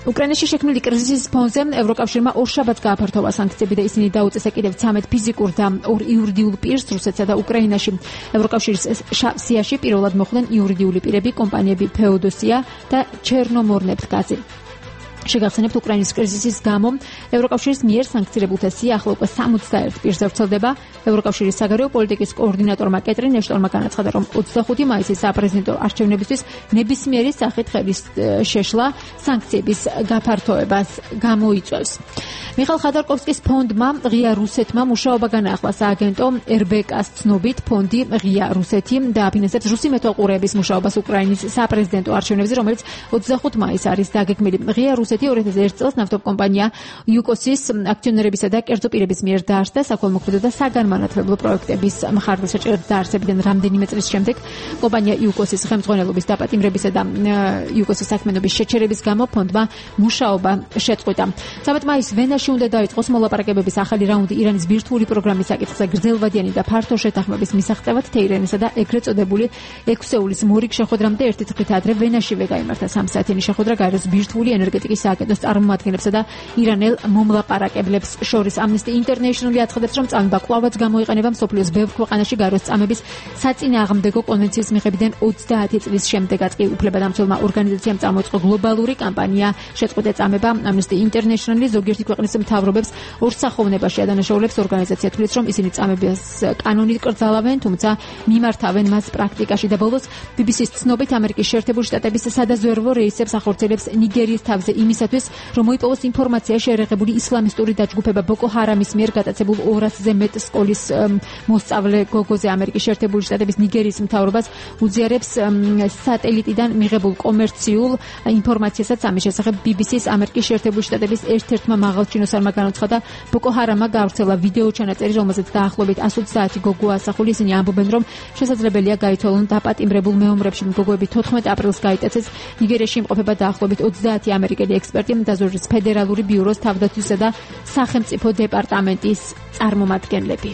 უკრაინაში შექმნილი კრიზისის ფონზე ევროკავშირმა ორ შაბათს გააფართოვა სანქციები და ისინი დაუწესა კიდევ ცამეტ ფიზიკურ და ორ იურიდიულ პირს რუსეთსა და უკრაინაში. ევროკავშირის სიაში პირველად მოხვდნენ იურიდიული პირები, კომპანიები ფეოდოსია და ჩერნომორნეფტგაზი. შეგახსენებთ, უკრაინის კრიზისის გამო ევროკავშირის მიერ სანქცირებულთა სია ახლა უკვე სამოცდაერთ პირზე ვრცელდება. ევროკავშირის საგარეო პოლიტიკის კოორდინატორმა კეტრინ ეშტონმა განაცხადა, რომ ოცდახუთი მაისის საპრეზიდენტო არჩევნებისთვის ნებისმიერი სახით ხელის შეშლა სანქციების გაფართოებას გამოიწვევს. მიხაილ ხადარკოვსკის ფონდმა ღია რუსეთმა მუშაობა განაახლა სააგენტო er be k-ს ცნობით, ფონდი ღია რუსეთი დააფინანსებს რუსი მეთვალყურეების მუშაობას უკრაინის საპრეზიდენტო არჩევნებზე, რომელიც ოცდახუთი მაისს არის დაგეგმილი. ღია რუსეთი ორი ათას ერთი წელს ნავთობკომპანია იუკოსის აქციონერებისა და კერძო პირების მიერ დაარსდა საქველმოქმედო და საგანმანათლებლო პროექტების მხარდასაჭერად დაარსებიდან რამდენიმე წლის შემდეგ კომპანია იუკოსის ხელმძღვანელობის დაპატიმრებისა და იუკოსის საქმიანობის შეჩერების გამო ფონდმა მუშაობა შეწყვიტა. ცამეტ მაისს ვენაში უნდა დაიწყოს მოლაპარაკებების ახალი რაუნდი ირანის ბირთვული პროგრამის საკითხზე გრძელვადიანი და ფართო შეთანხმების მისაღწევად თეირანისა და ეგრეთ წოდებული ექვსეულის მორიგ შეხვედრამდე ერთი წლით ადრე ვენაშივე გაიმართა სამსაათიანი შეხვედრა გაეროს ბირთვული ენერგეტიკის სააგენტოს წარმომადგენლებსა და ირანელ მომლაპარაკებლებს შორის. Amnesty International აცხადებს, რომ წამება კვლავაც გამოიყენება მსოფლიოს ბევრ ქვეყანაში გაეროს წამების საწინააღმდეგო კონვენციის მიღებიდან ოცდაათი წლის შემდეგაც კი უფლებადამცველმა ორგანიზაციამ წამოიწყო გლობალური კამპანია შეწყვეტა წამება. Amnesty International ზოგიერთი ქვეყნის მთავრობებს ორსახოვნებაში ადანაშაულებს. ორგანიზაცია თვლის, რომ ისინი წამების კანონით კრძალავენ, თუმცა მიმართავენ მას პრაქტიკაში და ბოლოს B B C-ს ცნობით ამერიკის შეერთებული შტატების სადაზვერვო რეისებს ახორციელებს ნიგერიის თავზე იმისათვის, რომ მოიპოვოს ინფორმაცია შეერაღებული ისლამისტური დაჯგუფება ბოკო ჰარამის მიერ გატაცებულ ორასზე მეტ სკოლის მოსწავლე გოგოზე. ამერიკის შეერთებული შტატების ნიგერიის მთავრობას უზიარებს სატელიტიდან მიღებულ კომერციულ ინფორმაციასაც. ამის შესახებ B B C-ს ამერიკის შეერთებული შტატების ერთ-ერთმა მაღალჩინოსარმა განაცხადა, ბოკო ჰარამმა გავრცელა ვიდეო ჩანაწერი, რომელზეც დაახლოებით ასი ოცდაათი გოგოა ასახული. ისინი ამბობენ, რომ შესაძლებელია გაიცვალონ დაპატიმრებულ მეომრებში. გოგოები თოთხმეტ აპრილს გაიტაცეს. ნიგერიაში იმყოფება დაახლოებით ოცდაათი ამერიკელი ექსპერტი, დაზვერვის ფედერალური ბიუროს თავდაცვისა და სახელმწიფო დეპარტამენტის წარმომადგენლები.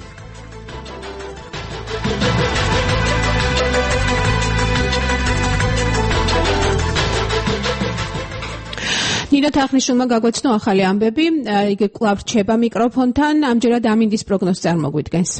ნინო თახნიშვილმა გაგვეცნო ახალი ამბები, იგი კვლავ რჩება მიკროფონთან, ამჯერად ამინდის პროგნოზს წარმოგვიდგენს.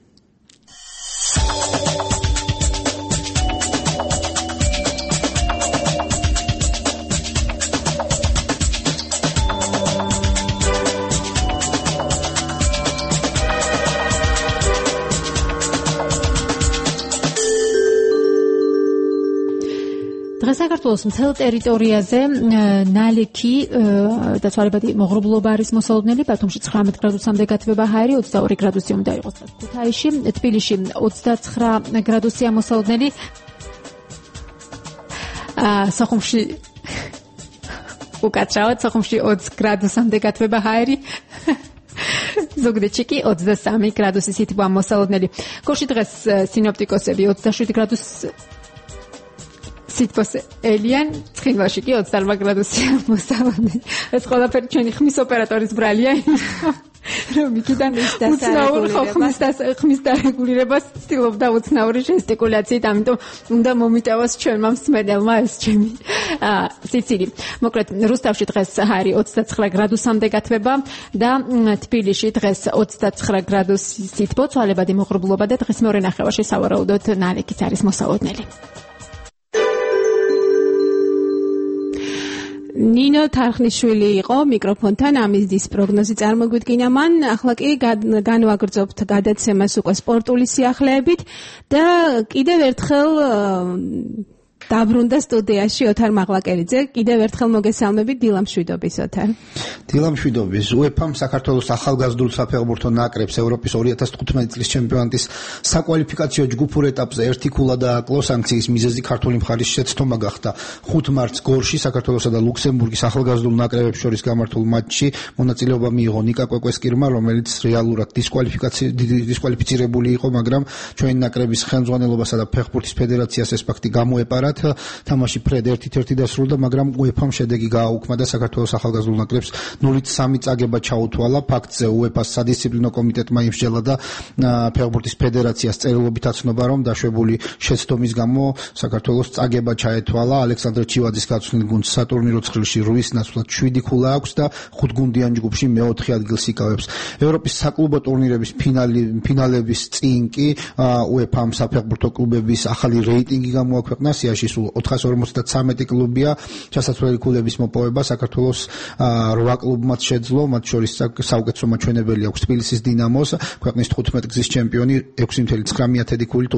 დღეს საქართველოს მთელ ტერიტორიაზე ნალექი და ცვალებადი მოღრუბლობა არის მოსალოდნელი. ბათუმში ცხრამეტ გრადუსამდე გათბება ჰაერი, ოცდაორი გრადუსი უნდა იყოს ქუთაისში, თბილისში ოცდაცხრა გრადუსია მოსალოდნელი. სოხუმში უკაცრავად, სოხუმში ოცი გრადუსამდე გათბება ჰაერი. ზუგდიდში კი ოცდასამი გრადუსი სითბოა მოსალოდნელი. გორში დღეს სინოპტიკოსები ოცდაშვიდი გრადუსს სითბოს ელიან, ცხინვალში კი ოცდაორ გრადუსია მოსალოდნელი. ეს ყველაფერი ჩვენი ხმის ოპერატორის ბრალია. რომ იქიდან ხმის დარეგულირებას ცდილობდა უცნაური ჟესტიკულაციით, ამიტომ უნდა მომიტევოს ჩვენმა მსმენელმა ეს ჩემი სიცილი. მოკლედ, რუსთავში დღეს ჰაერი ოცდაცხრა გრადუსამდე გათბება და თბილისში დღეს ოცდაცხრა გრადუსი სითბო, ცვალებადი მოღრუბლობა და დღეს მეორე ნახევარში სავარაუდოდ ნალექიც არის მოსალოდნელი. ნინო თარხნიშვილი იყო მიკროფონთან, ამის პროგნოზი წარმოგვიდგინა მან. ახლა კი განვაგრძობთ გადაცემას უკვე სპორტული სიახლეებით და კიდევ ერთხელ დაბრუნდა სტუდიაში ოთარ მაღლაკერიძე. კიდევ ერთხელ მოგესალმებით დილამშვიდობის ოთარ. დილამშვიდობის. უეფამ საქართველოს ახალგაზრდულ საფეხბურთო ნაკრებს ევროპის ორი ათას თხუთმეტი წლის ჩემპიონატის საკვალიფიკაციო ჯგუფურ ეტაპზე ერთი ქულა დააკლო. სანქციის მიზეზი ქართული მხარის შეცდომა გახდა. ხუთი მარტს გორში საქართველოსა და ლუქსემბურგის ახალგაზრდულ ნაკრებებს შორის გამართულ მატჩში მონაწილეობა მიიღო ნიკა კვეკვესკირმა, რომელიც რეალურად დისკვალიფიცირებული იყო, მაგრამ ჩვენი ნაკრების ხელმძღვანელობასა და ფეხბურთის ფედერაციას ეს ფაქტი გამოეპარათ. კარგად თამაში ფრედ ერთ-ერთი დასრულდა, მაგრამ უეფამ შედეგი გააუქმა და საქართველოს ახალგაზრდულ ნაკრებს ნულით სამი წაგება ჩაუთვალა. ფაქტზე უეფას სადისციპლინო კომიტეტმა იმსჯელა და ფეხბურთის ფედერაციას წერილობით აცნობა, რომ დაშვებული შეცდომის გამო საქართველოს წაგება ჩაეთვალა. ალექსანდრე ჩივაძის გაცვლილ გუნდს სატურნირო ცხრილში რვის ნაცვლად შვიდი ქულა აქვს და ხუთგუნდიან ჯგუფში მეოთხე ადგილს იკავებს. ევროპის საკლუბო ტურნირების ფინალი ფინალების წინ კი უეფამ საფეხბურთო კლუბების ახალი რეიტინგი გამოაქვეყნა. სიაში სულ ოთხას ორმოცდათვრამეტი კლუბია. ჩასაცვლელი ქულების მოპოვება საქართველოს რვა კლუბმაც შეძლო, მათ შორის საუკეთესო მაჩვენებელი აქვს თბილისის დინამოს, ქვეყნის თხუთმეტ გზის ჩემპიონი ექვსი ცხრა მეთოდი ქულით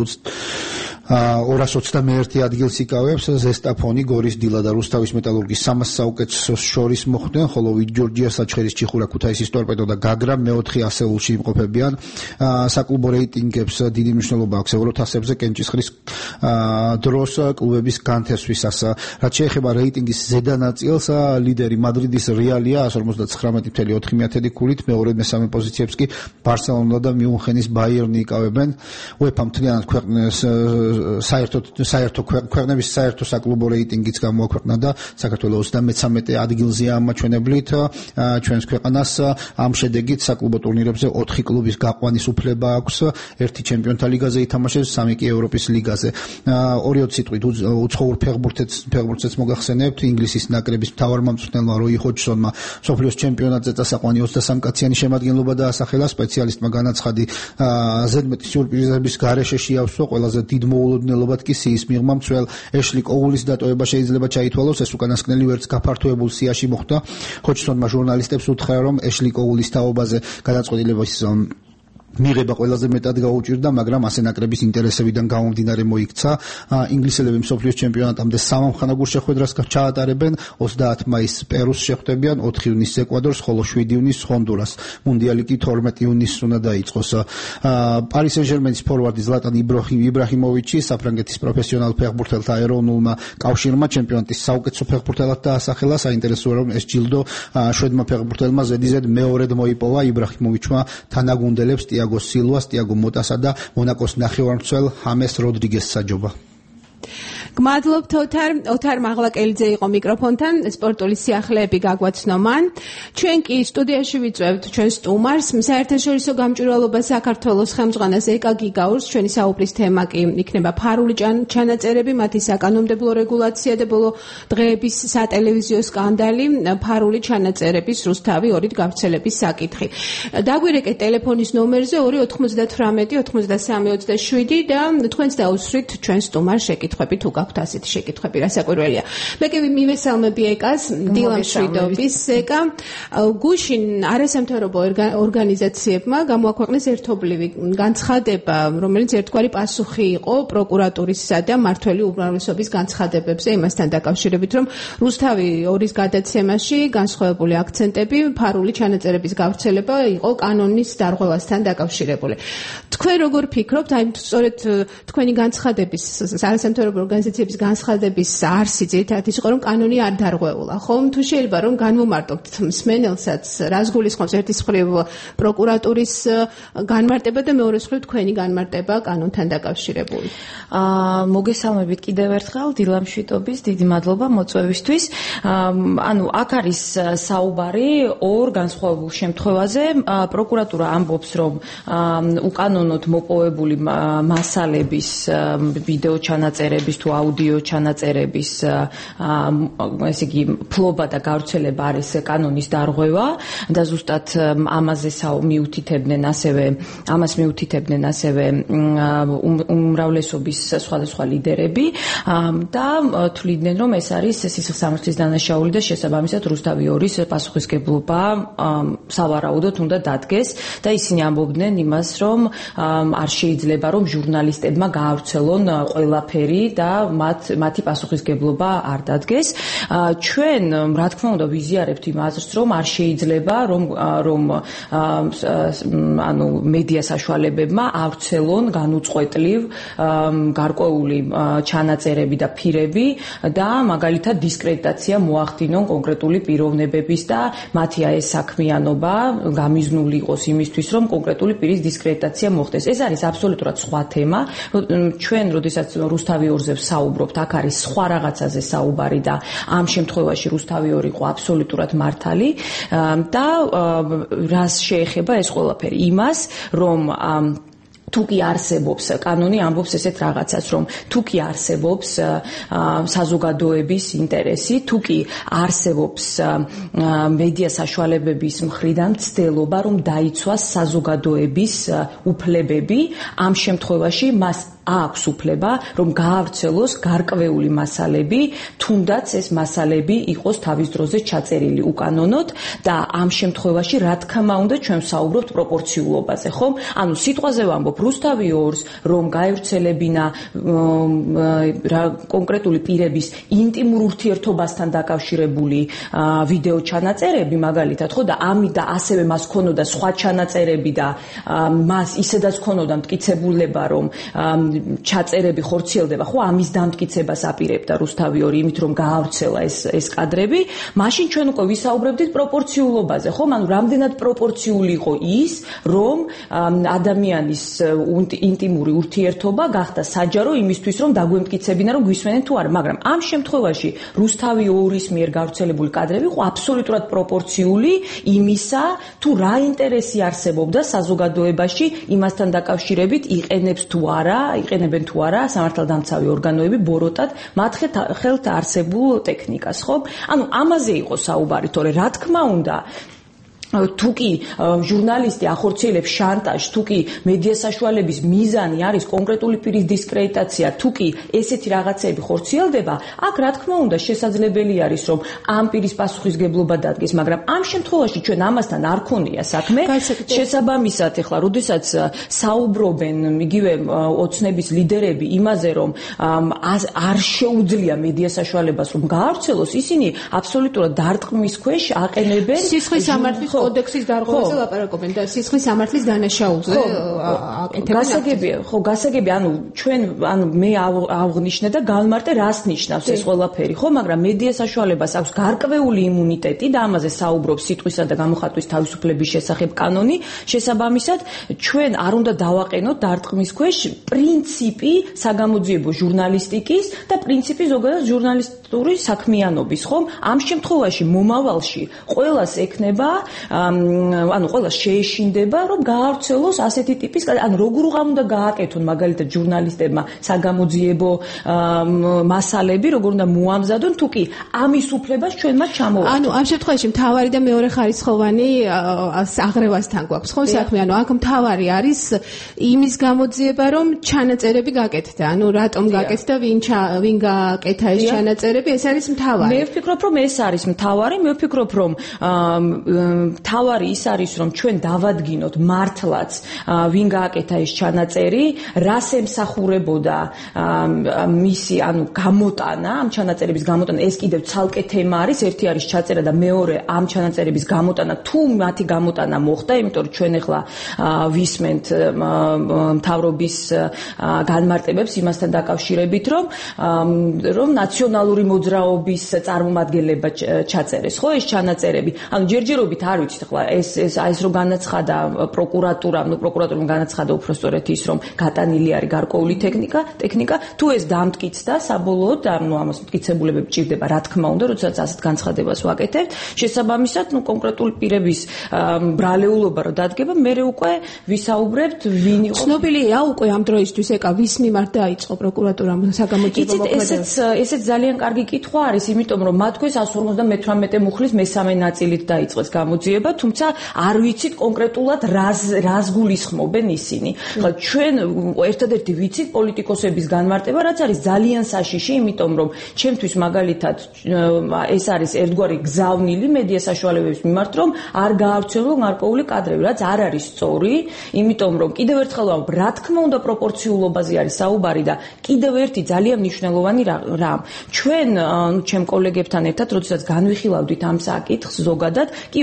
ორას ოცდამეერთე ადგილს იკავებს. ზესტაფონი, გორის დილა და რუსთავის მეტალურგის სამას საუკეთესოს შორის მოხვდნენ, ხოლო ვიჯორჯია, საჩხერის ჩიხურა, ქუთაისის ტორპედო და გაგრა მეოთხე ასეულში იმყოფებიან. საკლუბო რეიტინგებს დიდი მნიშვნელობა აქვს ევროთასებზე კენჭისყრის დროს კლუბების განთესვისას. რაც შეეხება რეიტინგის ზედა ნაწილს, ლიდერი მადრიდის რეალია εκατს ორმოცდათხრამეტი ცხრა ოთხი მეთოდი ქულით, მეორე მესამე პოზიციებს კი ბარსელონა და მიუნხენის ბაიერნი იკავებენ. უეფა მთლიანად ქვეყნის საერთო საერთო ქვეყნების საერთო საკლუბო რეიტინგიც გამოაქვეყნა და საქართველოს ოცდამეცამეტე ადგილზეა მაჩვენებლით. ჩვენს ქვეყანას ამ შედეგით საკლუბო ტურნირებზე ოთხი კლუბის გაყვანის უფლება აქვს. ერთი ჩემპიონთა ლიგაზე ითამაშეს, სამი კი ევროპის ლიგაზე. ორი-ოც სიტყვით უცხოურ ფეხბურთს ფეხბურთს მოგახსენებთ. ინგლისის ნაკრების მთავარმამწვრთნელმა როი ჰოჯსონმა სოფლიოს ჩემპიონატზე წასაყვანი ოცდასამი კაციანი შემადგენლობა დაასახელა. სპეციალისტმა განაცხადი ზედმეტი სიურპრიზების გარეშე შეავსო. ყველაზე დიდ მოულოდნელობად კი სიის მიღმა მცველ ეშლი კოულის დატოვება შეიძლება ჩაითვალოს. ეს უკანასკნელი ვერც გაფართოებულ სიაში მოხდა. ჰოჯსონმა ჟურნალისტებს უთხრა, რომ ეშლი კოულის თაობაზე გადაწყვეტილების მიღება ყველაზე მეტად გაუჭირდა, მაგრამ ასე ნაკრების ინტერესებიდან გამომდინარე მოიქცა. ინგლისელები მსოფლიოს ჩემპიონატამდე სამამხანაგურ შეხვედრას ჩაატარებენ. ოცდაათი მაისს პერუს შეხვდებიან, ოთხი ივნისს ეკვადორს, ხოლო შვიდი ივნისს ჰონდურას. მუნდიალი კი თორმეტი ივნისს უნდა დაიწყოს. პარი სენ-ჟერმენის ფორვარდი ზლატან იბრაჰიმოვიჩი საფრანგეთის პროფესიონალ ფეხბურთელთა ეროვნულმა კავშირმა ჩემპიონატის საუკეთესო ფეხბურთელად დაასახელა. საინტერესოა, რომ ეს ჯილდო შვედმა ფეხბურთელმა ზედიზედ მეორედ მოიპოვა. იბრაჰიმოვიჩმა თანაგუნდელებს ტიაგო სილვას, ტიაგო მოტასა და მონაკოს ნახევარმცველ ჰამეს როდრიგესს საჯობა. გმადლობთ ოთარ, ოთარ მაღლაკელიძე იყო მიკროფონთან, სპორტული სიახლეები გაგვაცნო მან. ჩვენ კი სტუდიაში ვიწვევთ ჩვენ სტუმარს, საერთაშორისო გამჭვირვალობა საქართველოს ხელმძღვანელს ეკა გიგაურს. ჩვენი საუბრის თემა კი იქნება ფარული ჩანაწერები, მათი საკანონმდებლო რეგულაცია და ბოლო დღეების სატელევიზიო სკანდალი, ფარული ჩანაწერების რუსთავი ორით გავრცელების საკითხი. დაგვირეკეთ ტელეფონის ნომერზე ორი ოთხმოცდათვრამეტი ოცდასამი ოცდაშვიდი და თქვენც დაუსვით ჩვენ სტუმარს შეკითხვები თუ გაქვთ ასეთი შეკითხვები, რასაკვირველია. მე კი მივესალმები ეკას, დილამ შვიდობის ეკა. გუშინ არასამთავრობო ორგანიზაციებმა გამოაქვეყნეს ერთობლივი განცხადება, რომელიც ერთგვარი პასუხი იყო პროკურატურისა და მმართველი უმრავლესობის განცხადებებზე იმასთან დაკავშირებით, რომ რუსთავი ორის გადაცემაში განსხვავებული აქცენტები ფარული ჩანაწერების გავრცელება იყო კანონის დარღვევასთან დაკავშირებული. თქვენ როგორ ფიქრობთ, აი სწორედ თქვენი განცხადების არასამთავრობო ორგანიზაციების განცხადების არსი ძირითადად ის იყო, რომ კანონი არ დარღვეულა, ხომ? თუ შეიძლება რომ განვუმარტოთ მსმენელსაც, რას გულისხმობს ერთის მხრივ პროკურატურის განმარტება და მეორე მხრივ თქვენი განმარტება კანონთან დაკავშირებული. აა მოგესალმებით კიდევ ერთხელ დილამშვიდობის, დიდი მადლობა მოწვევისთვის. ანუ აქ არის საუბარი ორ განსხვავებულ შემთხვევაზე. პროკურატურა ამბობს, რომ უკანონოდ მოპოვებული მასალების ვიდეო ჩანაწერების თუ აუდიო ჩანაწერების ესე იგი ფლობა და გავრცელება არის კანონის დარღვევა და ზუსტად ამაზე მიუთითებდნენ ასევე ამას მიუთითებდნენ ასევე უმრავლესობის სხვადასხვა ლიდერები და თვლიდნენ, რომ ეს არის სისხლსამართლის დანაშაული და შესაბამისად რუსთავი ორის პასუხისმგებლობა სავარაუდოდ უნდა დადგეს და ისინი ამბობდნენ იმას, რომ არ შეიძლება რომ ჟურნალისტებმა გაავრცელონ ყველაფერი და მათ მათი პასუხისმგებლობა არ დადგეს. ჩვენ რა თქმა უნდა ვიზიარებთ იმ აზრს, რომ არ შეიძლება რომ რომ ანუ მედია საშუალებებმა ავრცელონ განუწყვეტლივ გარკვეული ჩანაწერები და ფირები და მაგალითად დისკრედიტაცია მოახდინონ კონკრეტული პიროვნებების და მათი ეს საქმიანობა გამიზნული იყოს იმისთვის, რომ კონკრეტული პირის დისკრედიტაცია მოხდეს. ეს არის აბსოლუტურად სხვა თემა. ჩვენ, როდესაც რუსთავი ორზე ვისაუბრობთ, აქ არის სხვა რაღაცაზე საუბარი და ამ შემთხვევაში რუსთავი ორი იყო აბსოლუტურად მართალი და რას შეეხება ეს ყველაფერი? იმას, რომ თუ კი არსებობს კანონი ამბობს ესეთ რაღაცას, რომ თუ კი არსებობს საზოგადოების ინტერესი, თუ კი არსებობს მედია საშუალებების მხრიდან ცდილობა, რომ დაიცვას საზოგადოების უფლებები, ამ შემთხვევაში მას აქვს უფლება, რომ გაავრცელოს გარკვეული მასალები, თუნდაც ეს მასალები იყოს თავის დროზე ჩაწერილი უკანონოდ და ამ შემთხვევაში რა თქმა უნდა ჩვენ ვსაუბრობთ პროპორციულობაზე, ხომ? ანუ სიტყვაზე ვამბობ რუსთავი ორს, რომ გაევრცელებინა რა კონკრეტული პირების ინტიმურ ურთიერთობასთან დაკავშირებული ვიდეო ჩანაწერები მაგალითად, ხო და ამით და ასევე მას ქონოდა სხვა ჩანაწერები და მას ისედაც ქონოდა მტკიცებულება, რომ ჩაწერები ხორციელდება, ხო, ამის დამტკიცებას აპირებდა რუსთავი ორი, იმით რომ გაავრცელა ეს ეს კადრები, მაშინ ჩვენ უკვე ვისაუბრებდით პროპორციულობაზე, ხო, ანუ რამდენად პროპორციული იყო ის, რომ ადამიანის ინტიმური ურთიერთობა გახდა საჯარო იმისთვის, რომ დაგვემტკიცებინა, რომ გვისმენენ თუ არა, მაგრამ ამ შემთხვევაში რუსთავი ორის მიერ გავრცელებული კადრები იყო აბსოლუტურად პროპორციული იმისა, თუ რა ინტერესი არსებობდა საზოგადოებაში იმასთან დაკავშირებით იყენებს თუ არა, იყენებენ თუ არა სამართალდამცავი ორგანოები ბოროტად მათ ხელთ არსებულ ტექნიკას, ხო? ანუ ამაზე იყო საუბარი, თორე რა თქმა უნდა თუ კი ჟურნალისტი ახორციელებს შანტაჟს, თუ კი მედია საშუალების მიზანი არის კონკრეტული პირის დისკრედიტაცია, თუ კი ესეთი რაღაცები ხორციელდება, აქ რა თქმა უნდა შესაძლებელი არის, რომ ამ პირის პასუხისგებლობა დადგეს, მაგრამ ამ შემთხვევაში ჩვენ ამასთან არ ქონია საქმე. შესაბამისად, ეხლა როდესაც საუბრობენ იგივე ოცნების ლიდერები იმაზე, რომ არ შეუძლია მედია საშუალებას რომ გაავრცელოს, ისინი აბსოლუტურად დარტყმის ქვეშ აყენებენ სისხლის სამართლის კოდექსის დარღვევაზე ლაპარაკობენ და სისხლის სამართლის დანაშაულზე აკეთებენ. გასაგებია, ხო, გასაგებია, ანუ ჩვენ ანუ მე ავღნიშნე და გავმარტე რას ნიშნავს ეს ყველაფერი, ხო, მაგრამ მედია საშუალებას აქვს გარკვეული იმუნიტეტი და ამაზე საუბრობს სიტყვისა და გამოხატვის თავისუფლების შესახებ კანონი, შესაბამისად ჩვენ არ უნდა დავაყენოთ დარტყმის ქვეშ პრინციპი საგამოძიებო ჟურნალისტიკის და პრინციპი ზოგადად ჟურნალისტური საქმიანობის, ხო? ამ შემთხვევაში მომავალში ყველას ექნება ანუ ყველა შეეშინდება, რომ გაავრცელოს ასეთი ტიპის, ანუ როგორ უღარ უნდა გააკეთონ მაგალითად ჟურნალისტებმა საგამოძიებო მასალები, როგორ უნდა მოამზადონ, თუ კი ამის უფლებას ჩვენ მათ ჩამოვარდნით. ანუ ამ შემთხვევაში მთავარი და მეორე ხარისხოვანი აღრევასთან გვაქვს, ხო საქმე? ანუ აქ მთავარი არის იმის გამოძიება, რომ ჩანაწერები გაკეთდა. ანუ რატომ გაკეთდა, ვინ ვინ გააკეთა ეს ჩანაწერები, ეს არის მთავარი. მე ვფიქრობ, რომ ეს არის მთავარი, მე ვფიქრობ, რომ მთავარი ის არის, რომ ჩვენ დავადგინოთ მართლაც ვინ გააკეთა ეს ჩანაწერი, რას ემსახურებოდა მისი, ანუ გამოტანა, ამ ჩანაწერების გამოტანა, ეს კიდევ ცალკე თემა არის, ერთი არის ჩაწერა და მეორე ამ ჩანაწერების გამოტანა, თუ მათი გამოტანა მოხდა, იმიტომ რომ ჩვენ ახლა ვისმენთ მთავრობის განმარტებებს იმასთან დაკავშირებით, რომ რომ ნაციონალური მოძრაობის წარმომადგენლება ჩაწერეს, ხო, ეს ჩანაწერები. ანუ ჯერჯერობით არ ვიცით ახლა ეს ეს ეს რო განაცხადა პროკურატურამ, ნუ პროკურატურამ განაცხადა უпростоრეთ ის, რომ გატანილი არის გარკვეული ტექნიკა, ტექნიკა, თუ ეს დამტკიცდა საბოლოოდ, ანუ ამას მტკიცებულებები ჭირდება, რა თქმა უნდა, როდესაც ასეთ განცხადებას ვაკეთებთ, შესაბამისად, ნუ კონკრეტული პირების ბრალეულობა რო დადგება, მე უკვე ვისაუბრებთ, ვინ იყო. ცნობილია უკვე ამ დროისთვის ეკა ვის მიმართ დაიწყო პროკურატურამ საგამოძიებო მოქმედება. ესეც ესეც ძალიან კარგი კითხვა არის, იმიტომ რომ მათ ქვეს εκατს ორმოცდამეთვრამეტე მუხლის მესამე ნაწილით დაიწყეს გამოძიება, თუმცა არ ვიცით კონკრეტულად რას რას გულისხმობენ ისინი. ხა ჩვენ ერთადერთი ვიცით პოლიტიკოსების განმარტება, რაც არის ძალიან საშიში, იმიტომ რომ ჩემთვის მაგალითად ეს არის ერთგვარი გზავნილი მედია საშუალებების მიმართ, რომ არ გაავრცელონ გარკვეული კადრები, რაც არ არის სწორი, იმიტომ რომ კიდევ ერთხელ ვამბობ, რა თქმა უნდა პროპორციულობაზე არის საუბარი და კიდევ ერთი ძალიან მნიშვნელოვანი რამ. ჩვენ, ნუ ჩემ კოლეგებთან ერთად, როდესაც განვიხილავდით ამ საკითხს ზოგადად, კი ვამბობდით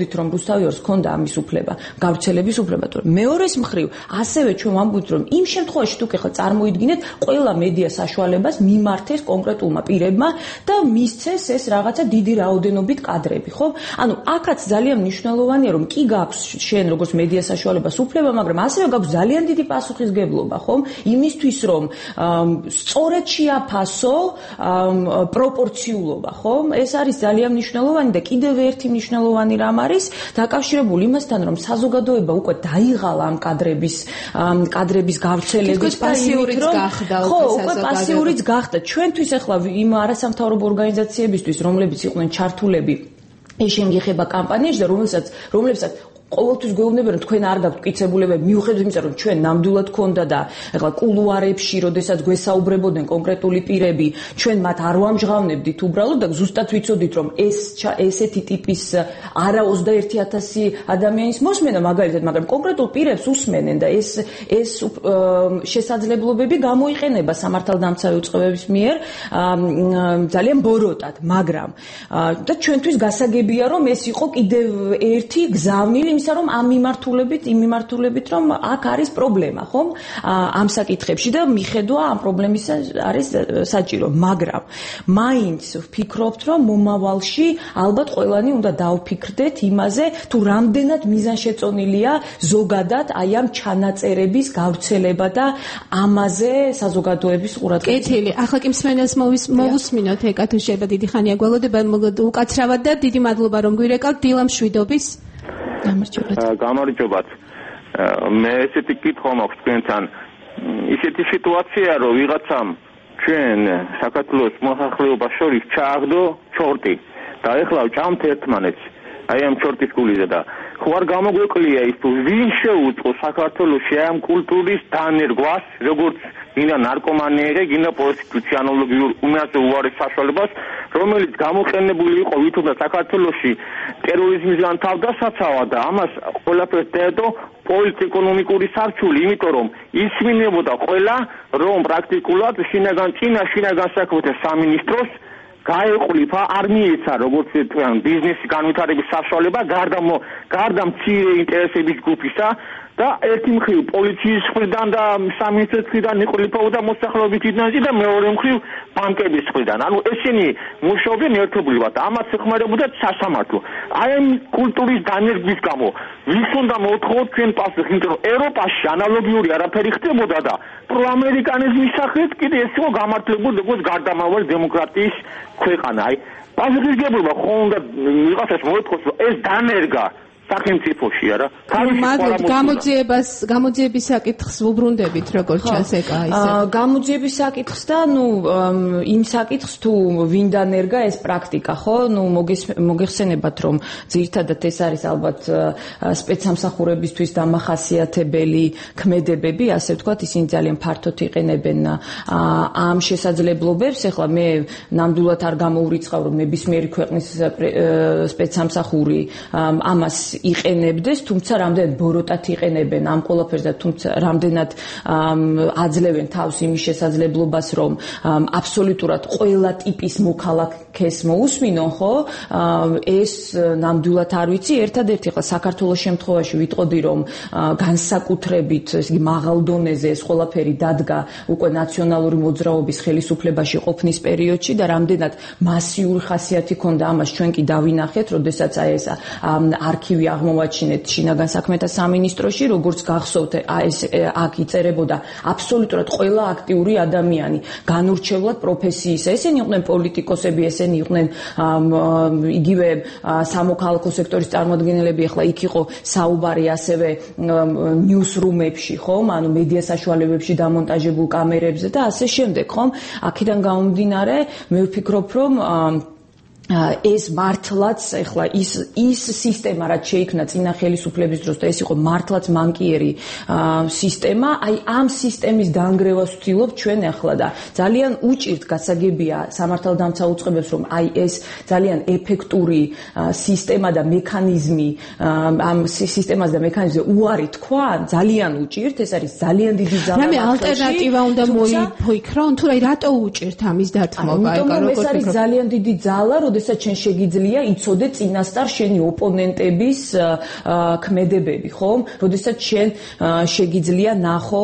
ვიტყოდით, რომ რუსთავიორს ჰქონდა ამის უფლება, გავრცელების უფლება, თორემ მეორეს მხრივ, ასევე ჩვენ ვამბობთ, რომ იმ შემთხვევაში თუ ხა წარმოიდგინეთ, ყველა მედია საშუალებას მიმართეს კონკრეტულმა პირებმა და მისცეს ეს რაღაცა დიდი რაოდენობით კადრები, ხო? ანუ აქაც ძალიან მნიშვნელოვანია, რომ კი გაქვს შენ როგორც მედია საშუალებას უფლება, მაგრამ ასევე გაქვს ძალიან დიდი პასუხისგებლობა, ხო? იმისთვის, რომ სწორედ შეაფასო პროპორციულობა, ხო? ეს არის ძალიან მნიშვნელოვანი და კიდევ ერთი მნიშვნელოვანი რამ არის დაკავშირებული იმასთან, რომ საზოგადოება უკვე დაიღალა ამ კადრების კადრების გავრცელების პასიურიც გახდა უკვე საზოგადოება. ხო, უკვე პასიურიც გახდა. ჩვენთვის ახლა იმ არასამთავრობო ორგანიზაციებისთვის, რომლებიც იყვნენ ჩართულები ეს შემგეხება კამპანიაში და რომელსაც რომლებსაც ყოველთვის გვეუბნებიან, რომ თქვენ არ გაქვთ მტკიცებულებები, მიუხედავად იმისა, რომ ჩვენ ნამდვილად ქონდა და ეხლა კულუარებში, როდესაც გვესაუბრებოდნენ კონკრეტული პირები, ჩვენ მათ არ ვამჟღავნებდით უბრალოდ და ზუსტად ვიცოდით, რომ ეს ესეთი ტიპის არა ოცდაერთი ათასი ადამიანის მოსმენა მაგალითად, მაგრამ კონკრეტულ პირებს უსმენენ და ეს ეს შესაძლებლობები გამოიყენება სამართალდამცავი უწყებების მიერ ძალიან ბოროტად, მაგრამ და ჩვენთვის გასაგებია, რომ ეს იყო კიდევ ერთი გზავნილი იმისა, რომ ამ მიმართულებით, იმ მიმართულებით, რომ აქ არის პრობლემა, ხომ? ამ საკითხებში და მიხედვა ამ პრობლემის არის საჭირო, მაგრამ მაინც ვფიქრობთ, რომ მომავალში ალბათ ყველანი უნდა დავფიქრდეთ იმაზე, თუ რამდენად მიზანშეწონილია ზოგადად აი ამ ჩანაწერების გავრცელება და ამაზე საზოგადოების ყურადღება. კეთილი, ახლა კი მსმენელს მოვუსმინოთ, ეკათო შეიძლება დიდი ხანია გველოდება, უკაცრავად და დიდი მადლობა რომ გვირეკავთ დილა მშვიდობის. გამარჯობათ. მე ესეთი კითხვა მაქვს თქვენთან. ისეთი სიტუაცია, რომ ვიღაცამ ჩვენ საქართველოს მოსახლეობას შორის ჩააგდო ჩორტი და ეხლა ვჭამთ ერთმანეთს. აი ამ ჩორტის გულიზე და ხო არ გამოგვეკლია ის თუ ვინ შეუწყო საქართველოში ამ კულტურის დანერგვას, როგორც გინდა ნარკომანია, გინდა პროსტიტუციანოლოგიურ უმეტეს უარეს საშუალებას, რომელიც გამოყენებული იყო ვითომაც საქართველოში ტერორიზმისგან თავდასაცავად და ამას ყველაფერს დაედო პოლიტ-ეკონომიკური სარჩული, იმიტომ რომ ისმინებოდა ყველა, რომ პრაქტიკულად შინაგან წინა შინაგან საქმეთა სამინისტროს გაეყვლიფა არ მიეცა როგორც თქვენ ბიზნესის განვითარების საშუალება გარდა გარდა მცირე ინტერესების ჯგუფისა და ერთი მხრივ პოლიციის მხრიდან და სამინისტროს მხრიდან იყვლიფოდა მოსახლეობის დიდნაირი და მეორე მხრივ ბანკების მხრიდან. ანუ ესენი მუშაობდნენ ერთობლივად. ამას ეხმარებოდა სასამართლო. აი ამ კულტურის დანერგვის გამო ვის უნდა მოთხოვოთ ჩვენ პასუხი, იმიტომ რომ ევროპაში ანალოგიური არაფერი ხდებოდა და პროამერიკანიზმის სახელით კიდე ეს იყო გამართლებული როგორც გარდამავალი დემოკრატიის ქვეყანა. აი პასუხისგებლობა ხო უნდა ვიღაცას მოეთხოვოს, რომ ეს დანერგა სახელმწიფოში არა მადლობთ გამოძიებას გამოძიების საკითხს ვუბრუნდებით როგორც ჩანს ეკა ისე გამოძიების საკითხს და ნუ იმ საკითხს თუ ვინ დანერგა ეს პრაქტიკა ხო ნუ მოგეხსენებათ რომ ძირითადად ეს არის ალბათ სპეცსამსახურებისთვის დამახასიათებელი ქმედებები ასე ვთქვათ ისინი ძალიან ფართოდ იყენებენ ამ შესაძლებლობებს ეხლა მე ნამდვილად არ გამოვრიცხავ რომ ნებისმიერი ქვეყნის სპეცსამსახური ამას იყენებდეს, თუმცა რამდენად ბოროტად იყენებენ ამ ყველაფერს და თუმცა რამდენად აძლევენ თავს იმის შესაძლებლობას, რომ აბსოლუტურად ყველა ტიპის მოქალაქეს მოусმინონ, ხო? ეს ნამდვილად არ ვიცი, ერთადერთი ხა საქართველოს შემთხვევაში ვიტყოდი, რომ განსაკუთრებით, ესე იგი, მაღალ დონეზე ეს ყველაფერი დადგა უკვე ნაციონალური მოძრაობის ხელისუფლებაში ყოფნის პერიოდში და რამდენად მასიური ხასიათი ჰქონდა ამას ჩვენ კი დავინახეთ, როდესაც აი ეს არქივი აღმოვაჩინეთ შინაგან საქმეთა სამინისტროში, როგორც გახსოვთ, ეს აქ იწერებოდა აბსოლუტურად ყველა აქტიური ადამიანი, განურჩევლად პროფესიისა. ესენი იყვნენ პოლიტიკოსები, ესენი იყვნენ იგივე სამოქალაქო სექტორის წარმომადგენლები, ახლა იქ იყო საუბარი ასევე ნიუსრუმებში, ხომ, ანუ მედია საშუალებებში დამონტაჟებულ კამერებზე და ასე შემდეგ, ხომ? აქედან გამომდინარე, მე ვფიქრობ, რომ ეს მართლაც ეხლა ის ის სისტემა რაც შეიქმნა წინა ხელისუფლების დროს და ეს იყო მართლაც მანკიერი სისტემა, აი ამ სისტემის დანგრევას ვცდილობ ჩვენ ახლა და ძალიან უჭირთ გასაგებია სამართალდამცავ უწყებებს რომ აი ეს ძალიან ეფექტური სისტემა და მექანიზმი ამ სისტემას და მექანიზმზე უარი თქვა ძალიან უჭირთ, ეს არის ძალიან დიდი ზამა. რამე ალტერნატივა უნდა მოიფიქრონ თუ რა რატო უჭირთ ამის დათმობა, აი როგორ ფიქრობ? ეს არის ძალიან დიდი ძალა, როდესაც შენ შეგიძლია იცოდე წინასწარ შენი ოპონენტების ქმედებები, ხომ? როდესაც შენ შეგიძლია ნახო,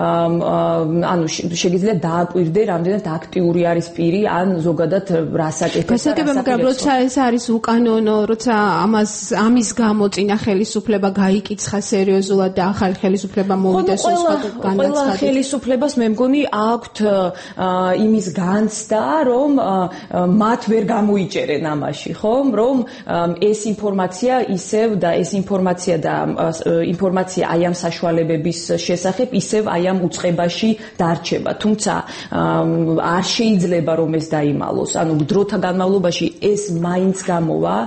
ანუ შეგიძლია დააკვირდე, რამდენად აქტიური არის პირი, ან ზოგადად რასაკეთებს. გასაგებია, მაგრამ როცა ეს არის უკანონო, როცა ამას ამის გამო წინა ხელისუფლება გაიკიცხა სერიოზულად და ახალი ხელისუფლება მოვიდა სხვა განაცხადებით. ყველა ხელისუფლებას მე მგონი აქვთ იმის განცდა, რომ მათ ვერ გამოიჭერენ ამაში, ხომ? რომ ეს ინფორმაცია ისევ და ეს ინფორმაცია და ინფორმაცია აი ამ საშუალებების შესახებ ისევ აი ამ უწყებაში დარჩება. თუმცა არ შეიძლება რომ ეს დაიმალოს. ანუ დროთა განმავლობაში ეს მაინც გამოვა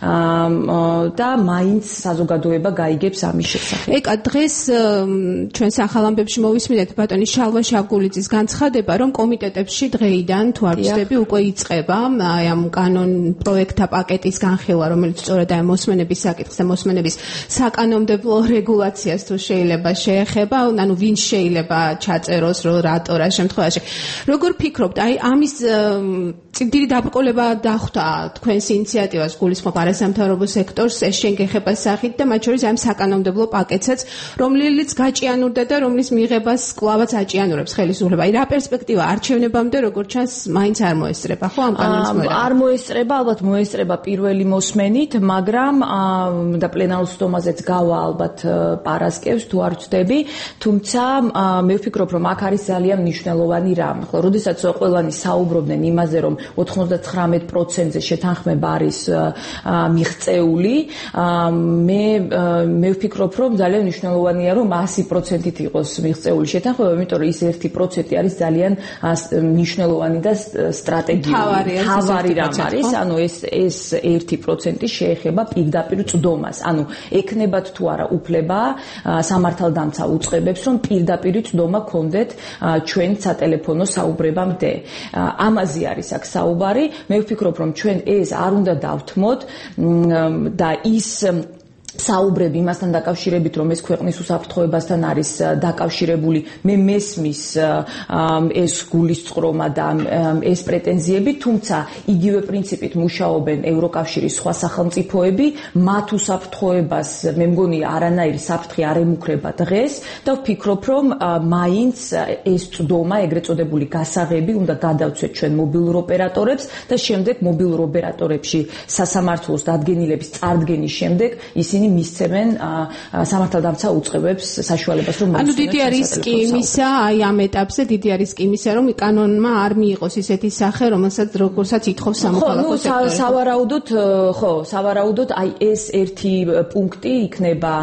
და მაინც საზოგადოება გაიგებს ამის შესახებ. ეკა დღეს ჩვენ სახალ ამბებში მოვისმინეთ ბატონი შალვა შავგულიძის განცხადება, რომ კომიტეტებში დღეიდან თუ არ ვცდები უკვე იწყება აი ამ კანონ პროექტთა პაკეტის განხილვა, რომელიც სწორედ აი მოსმენების საკითხს და მოსმენების საკანონმდებლო რეგულაციას თუ შეიძლება შეეხება, ანუ ვინ შეიძლება ჩაწეროს, რომ რატო რა შემთხვევაში. როგორ ფიქრობთ, აი ამის დიდი დაბრკოლება დახვდა თქვენს ინიციატივას გულისხმობ არასამთავრობო სექტორს ეს შენგეხებას სახით და მათ შორის ამ საკანონმდებლო პაკეტსაც, რომელიც გაჭიანურდა და რომლის მიღებას კლავაც აჭიანურებს ხელისუფლება. აი რა პერსპექტივა არჩევნებამდე როგორ ჩანს მაინც არ მოესწრება, ხო ამ კანონის მოერა? არ მოესწრება, ალბათ მოესწრება პირველი მოსმენით, მაგრამ და პლენარულ სტომაზეც გავა ალბათ პარასკევს თუ არ ვცდები, თუმცა მე ვფიქრობ, რომ აქ არის ძალიან მნიშვნელოვანი რამ. ხო, როდესაც ყველანი საუბრობდნენ იმაზე, რომ ოცდათხმეტ პროცენტზე შეთანხმება არის მიღწეული, მე მე ვფიქრობ, რომ ძალიან მნიშვნელოვანია, რომ ასი პროცენტით იყოს მიღწეული შეთანხმება, იმიტომ რომ ის ერთი პროცენტი არის ძალიან მნიშვნელოვანი და სტრატეგიული. თავარი რამ არის, ანუ ეს ეს ერთი პროცენტი შეეხება პირდაპირ წვდომას. ანუ ეკნებათ თუ არა უფლება სამართალდამცა უწყებებს, რომ პირდაპირ წვდომა ქონდეთ ჩვენ სატელეფონო საუბრებამდე. ამაზე არის აქ საუბარი. მე ვფიქრობ, რომ ჩვენ ეს არ უნდა დავთმოთ და ის საუბრები იმასთან დაკავშირებით, რომ ეს ქვეყნის უსაფრთხოებასთან არის დაკავშირებული, მე მესმის ეს გულისწყრომა და ეს პრეტენზიები, თუმცა იგივე პრინციპით მუშაობენ ევროკავშირის სხვა სახელმწიფოები, მათ უსაფრთხოებას მე მგონი არანაირი საფრთხე არ ემუქრება დღეს და ვფიქრობ, რომ მაინც ეს წვდომა, ეგრეთ წოდებული გასაღები უნდა გადავცეთ ჩვენ მობილურ ოპერატორებს და შემდეგ მობილურ ოპერატორებში სასამართლოს დადგენილების წარდგენის შემდეგ ისინი მისცემენ სამართალდამცა უწყებებს საშუალებას, რომ ანუ დიდი რისკი იმისა, აი ამ ეტაპზე დიდი რისკი იმისა, რომ კანონმა არ მიიღოს ისეთი სახე, რომელსაც როგორცაც ითხოვს სამოქალაქო სექტორი. ხო, სავარაუდოდ, ხო, სავარაუდოდ აი ეს ერთი პუნქტი იქნება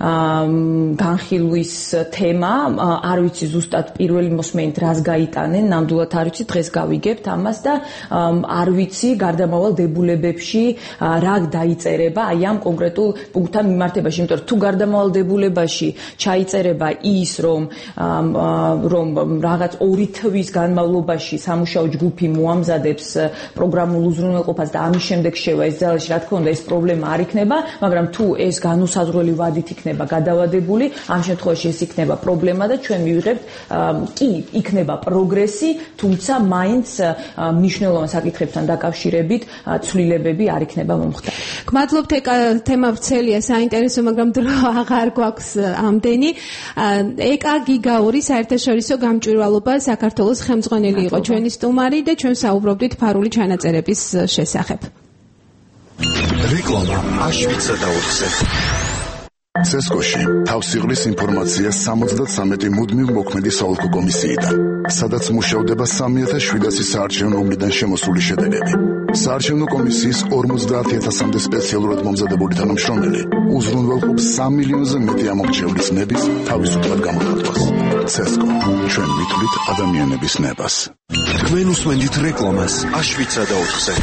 განხილვის თემა. არ ვიცი ზუსტად პირველი მოსმენით რას გაიტანენ, ნამდვილად არ ვიცი, დღეს გავიგებთ ამას და არ ვიცი გარდამავალ დებულებებში რა დაიწერება აი ამ კონკრეტულ პუნქტ მიმართებაში, იმიტომ რომ თუ გარდამავალ დებულებაში ჩაიწერება ის, რომ რომ რაღაც ორი თვის განმავლობაში სამუშაო ჯგუფი მოამზადებს პროგრამულ უზრუნველყოფას და ამის შემდეგ შევა ეს ძალაში, რა თქმა უნდა, ეს პრობლემა არ იქნება, მაგრამ თუ ეს განუსაზღვრელი ვადით იქნება გადავადებული, ამ შემთხვევაში ეს იქნება პრობლემა და ჩვენ მივიღებთ კი იქნება პროგრესი, თუმცა მაინც მნიშვნელოვან საკითხებთან დაკავშირებით ცვლილებები არ იქნება მომხდარი. გმადლობთ, ეკა თემა ვრცელია, საინტერესო, მაგრამ დრო აღარ გვაქვს ამდენი. ეკა გიგაური საერთაშორისო გამჭვირვალობა საქართველოს ხელმძღვანელი იყო ჩვენი სტუმარი და ჩვენ საუბრობდით ფარული ჩანაწერების შესახებ. რეკლამა აშვიცა და ოთხზე. სესკოში თავს იღლის ინფორმაცია სამოცდათრამეტი მუდმივ მოქმედი საოლქო კომისიიდან, სადაც მუშავდება სამი ათას შვიდასი საარჩევნო ომიდან შემოსული შედეგები. საარჩევნო კომისიის ორმოცდაათი ათასამდე სპეციალურად მომზადებული თანამშრომელი უზრუნველყოფს სამ მილიონზე მეტი ამორჩევლის ნების თავისუფლად გამოხატვას. სესკო, ჩვენ ვითვლით ადამიანების ნებას. თქვენ უსმენთ რეკლამას აშვიცა და ოთხზე.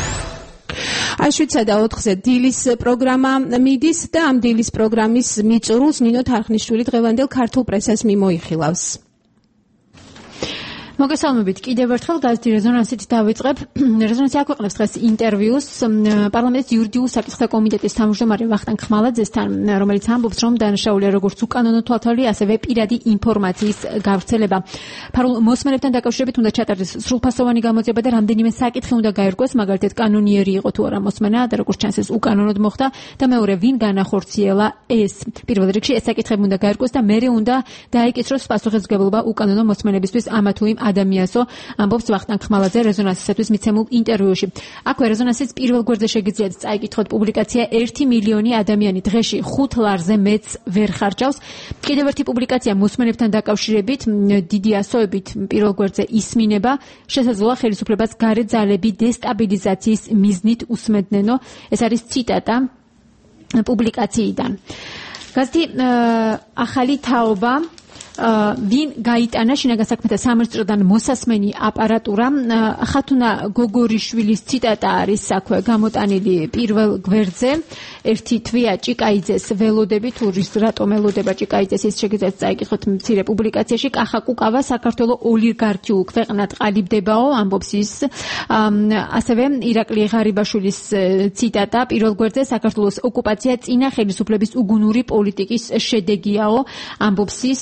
აშვიცა და ოთხზე დილის პროგრამა მიდის და ამ დილის პროგრამის მიწურულს ნინო თარხნიშვილი დღევანდელ ქართულ პრესას მიმოიხილავს. მოგესალმებით. კიდევ ერთხელ გაზეთი რეზონანსით დავიწყებ. რეზონანსი აქვეყნებს დღეს ინტერვიუს პარლამენტის იურიდიულ საკითხთა კომიტეტის თავმჯდომარე ვახტანგ ხმალაძესთან, რომელიც ამბობს, რომ დანაშაულია როგორც უკანონო თვალთვალი, ასევე პირადი ინფორმაციის გავრცელება. ფარულ მოსმენებთან დაკავშირებით უნდა ჩატარდეს სრულფასოვანი გამოძიება და რამდენიმე საკითხი უნდა გაერკვეს, მაგალითად კანონიერი იყო თუ არა მოსმენა და როგორც ჩანს ეს უკანონოდ მოხდა და მეორე ვინ განახორციელა ეს. პირველ რიგში ეს საკითხები უნდა გაერკვეს და მერე უნდა დაეკისროს პასუხისმგებლობა უკანონო მოსმენებისთვის ამა თუ იმ ადამიანსო, ამბობს ვახტანგ ხმალაძე რეზონანსისათვის მიცემულ ინტერვიუში. აქვე რეზონანსის პირველ გვერდზე შეგიძლიათ წაიკითხოთ პუბლიკაცია ერთი მილიონი ადამიანი დღეში ხუთ ლარზე მეც ვერ ხარჯავს. კიდევ ერთი პუბლიკაცია მოსმენებთან დაკავშირებით დიდი ასოებით პირველ გვერდზე ისმინება, შესაძლოა ხელისუფლებას გარე ძალები დესტაბილიზაციის მიზნით უსმენდნენო. ეს არის ციტატა პუბლიკაციიდან. გაზეთი ახალი თაობა ვინ გაიტანა შინაგან საქმეთა სამინისტროდან მოსასმენი აპარატურა. ხათუნა გოგორიშვილის ციტატა არის აქვე გამოტანილი პირველ გვერდზე. ერთი თვია ჭიკაიძეს ველოდები, თუ რის რატომ ელოდება ჭიკაიძეს, ის შეგიძლიათ წაიკითხოთ მცირე პუბლიკაციაში. კახა კუკავა საქართველოს ოლიგარქიულ ქვეყნად ყალიბდებაო, ამბობს ის. ასევე ირაკლი ღარიბაშვილის ციტატა პირველ გვერდზე, საქართველოს ოკუპაცია წინა ხელისუფლების უგუნური პოლიტიკის შედეგიაო, ამბობს ის.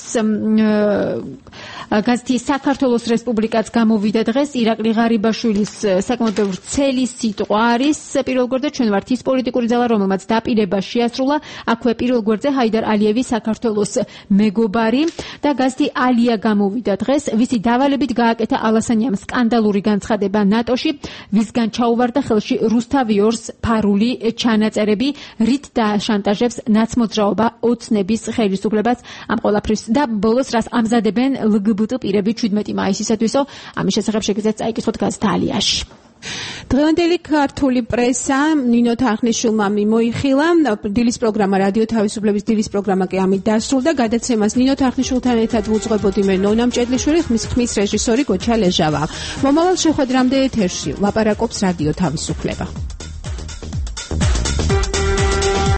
გაზეთი საქართველოს რესპუბლიკაც გამოვიდა დღეს. ირაკლი ღარიბაშვილის საკმაოდ ვრცელი სიტყვა არის პირველ გვერდზე, ჩვენ ვართ ის პოლიტიკური ძალა, რომელმაც დაპირება შეასრულა. აქვე პირველ გვერდზე ჰაიდარ ალიევი საქართველოს მეგობარი და გაზეთი ალია გამოვიდა დღეს, ვისი დავალებით გააკეთა ალასანიამ სკანდალური განცხადება ნატოში, ვისგან ჩაუვარდა ხელში რუსთავიორს ფარული ჩანაწერები, რით დააშანტაჟებს ნაცმოძრაობა ოცნების ხელისუფლებას. ამ ყველაფრის და ბოლოს რას ამზადებენ ლგბტ პირები შვიდმეტი მაისისათვისო, ამის შესახებ შეგიძლიათ წაიკითხოთ გაზეთ ალიაში. დღევანდელი ქართული პრესა ნინო თარხნიშვილმა მიმოიხილა. დილის პროგრამა რადიო თავისუფლების დილის პროგრამა კი ამით დასრულდა. გადაცემას ნინო თარხნიშვილთან ერთად ვუძღვებოდი მე ნონა მჭედლიშვილი, ხმის ხმის რეჟისორი გოჩა ლეჟავა. მომავალ შეხვედრამდე ეთერში ლაპარაკობს რადიო თავისუფლება.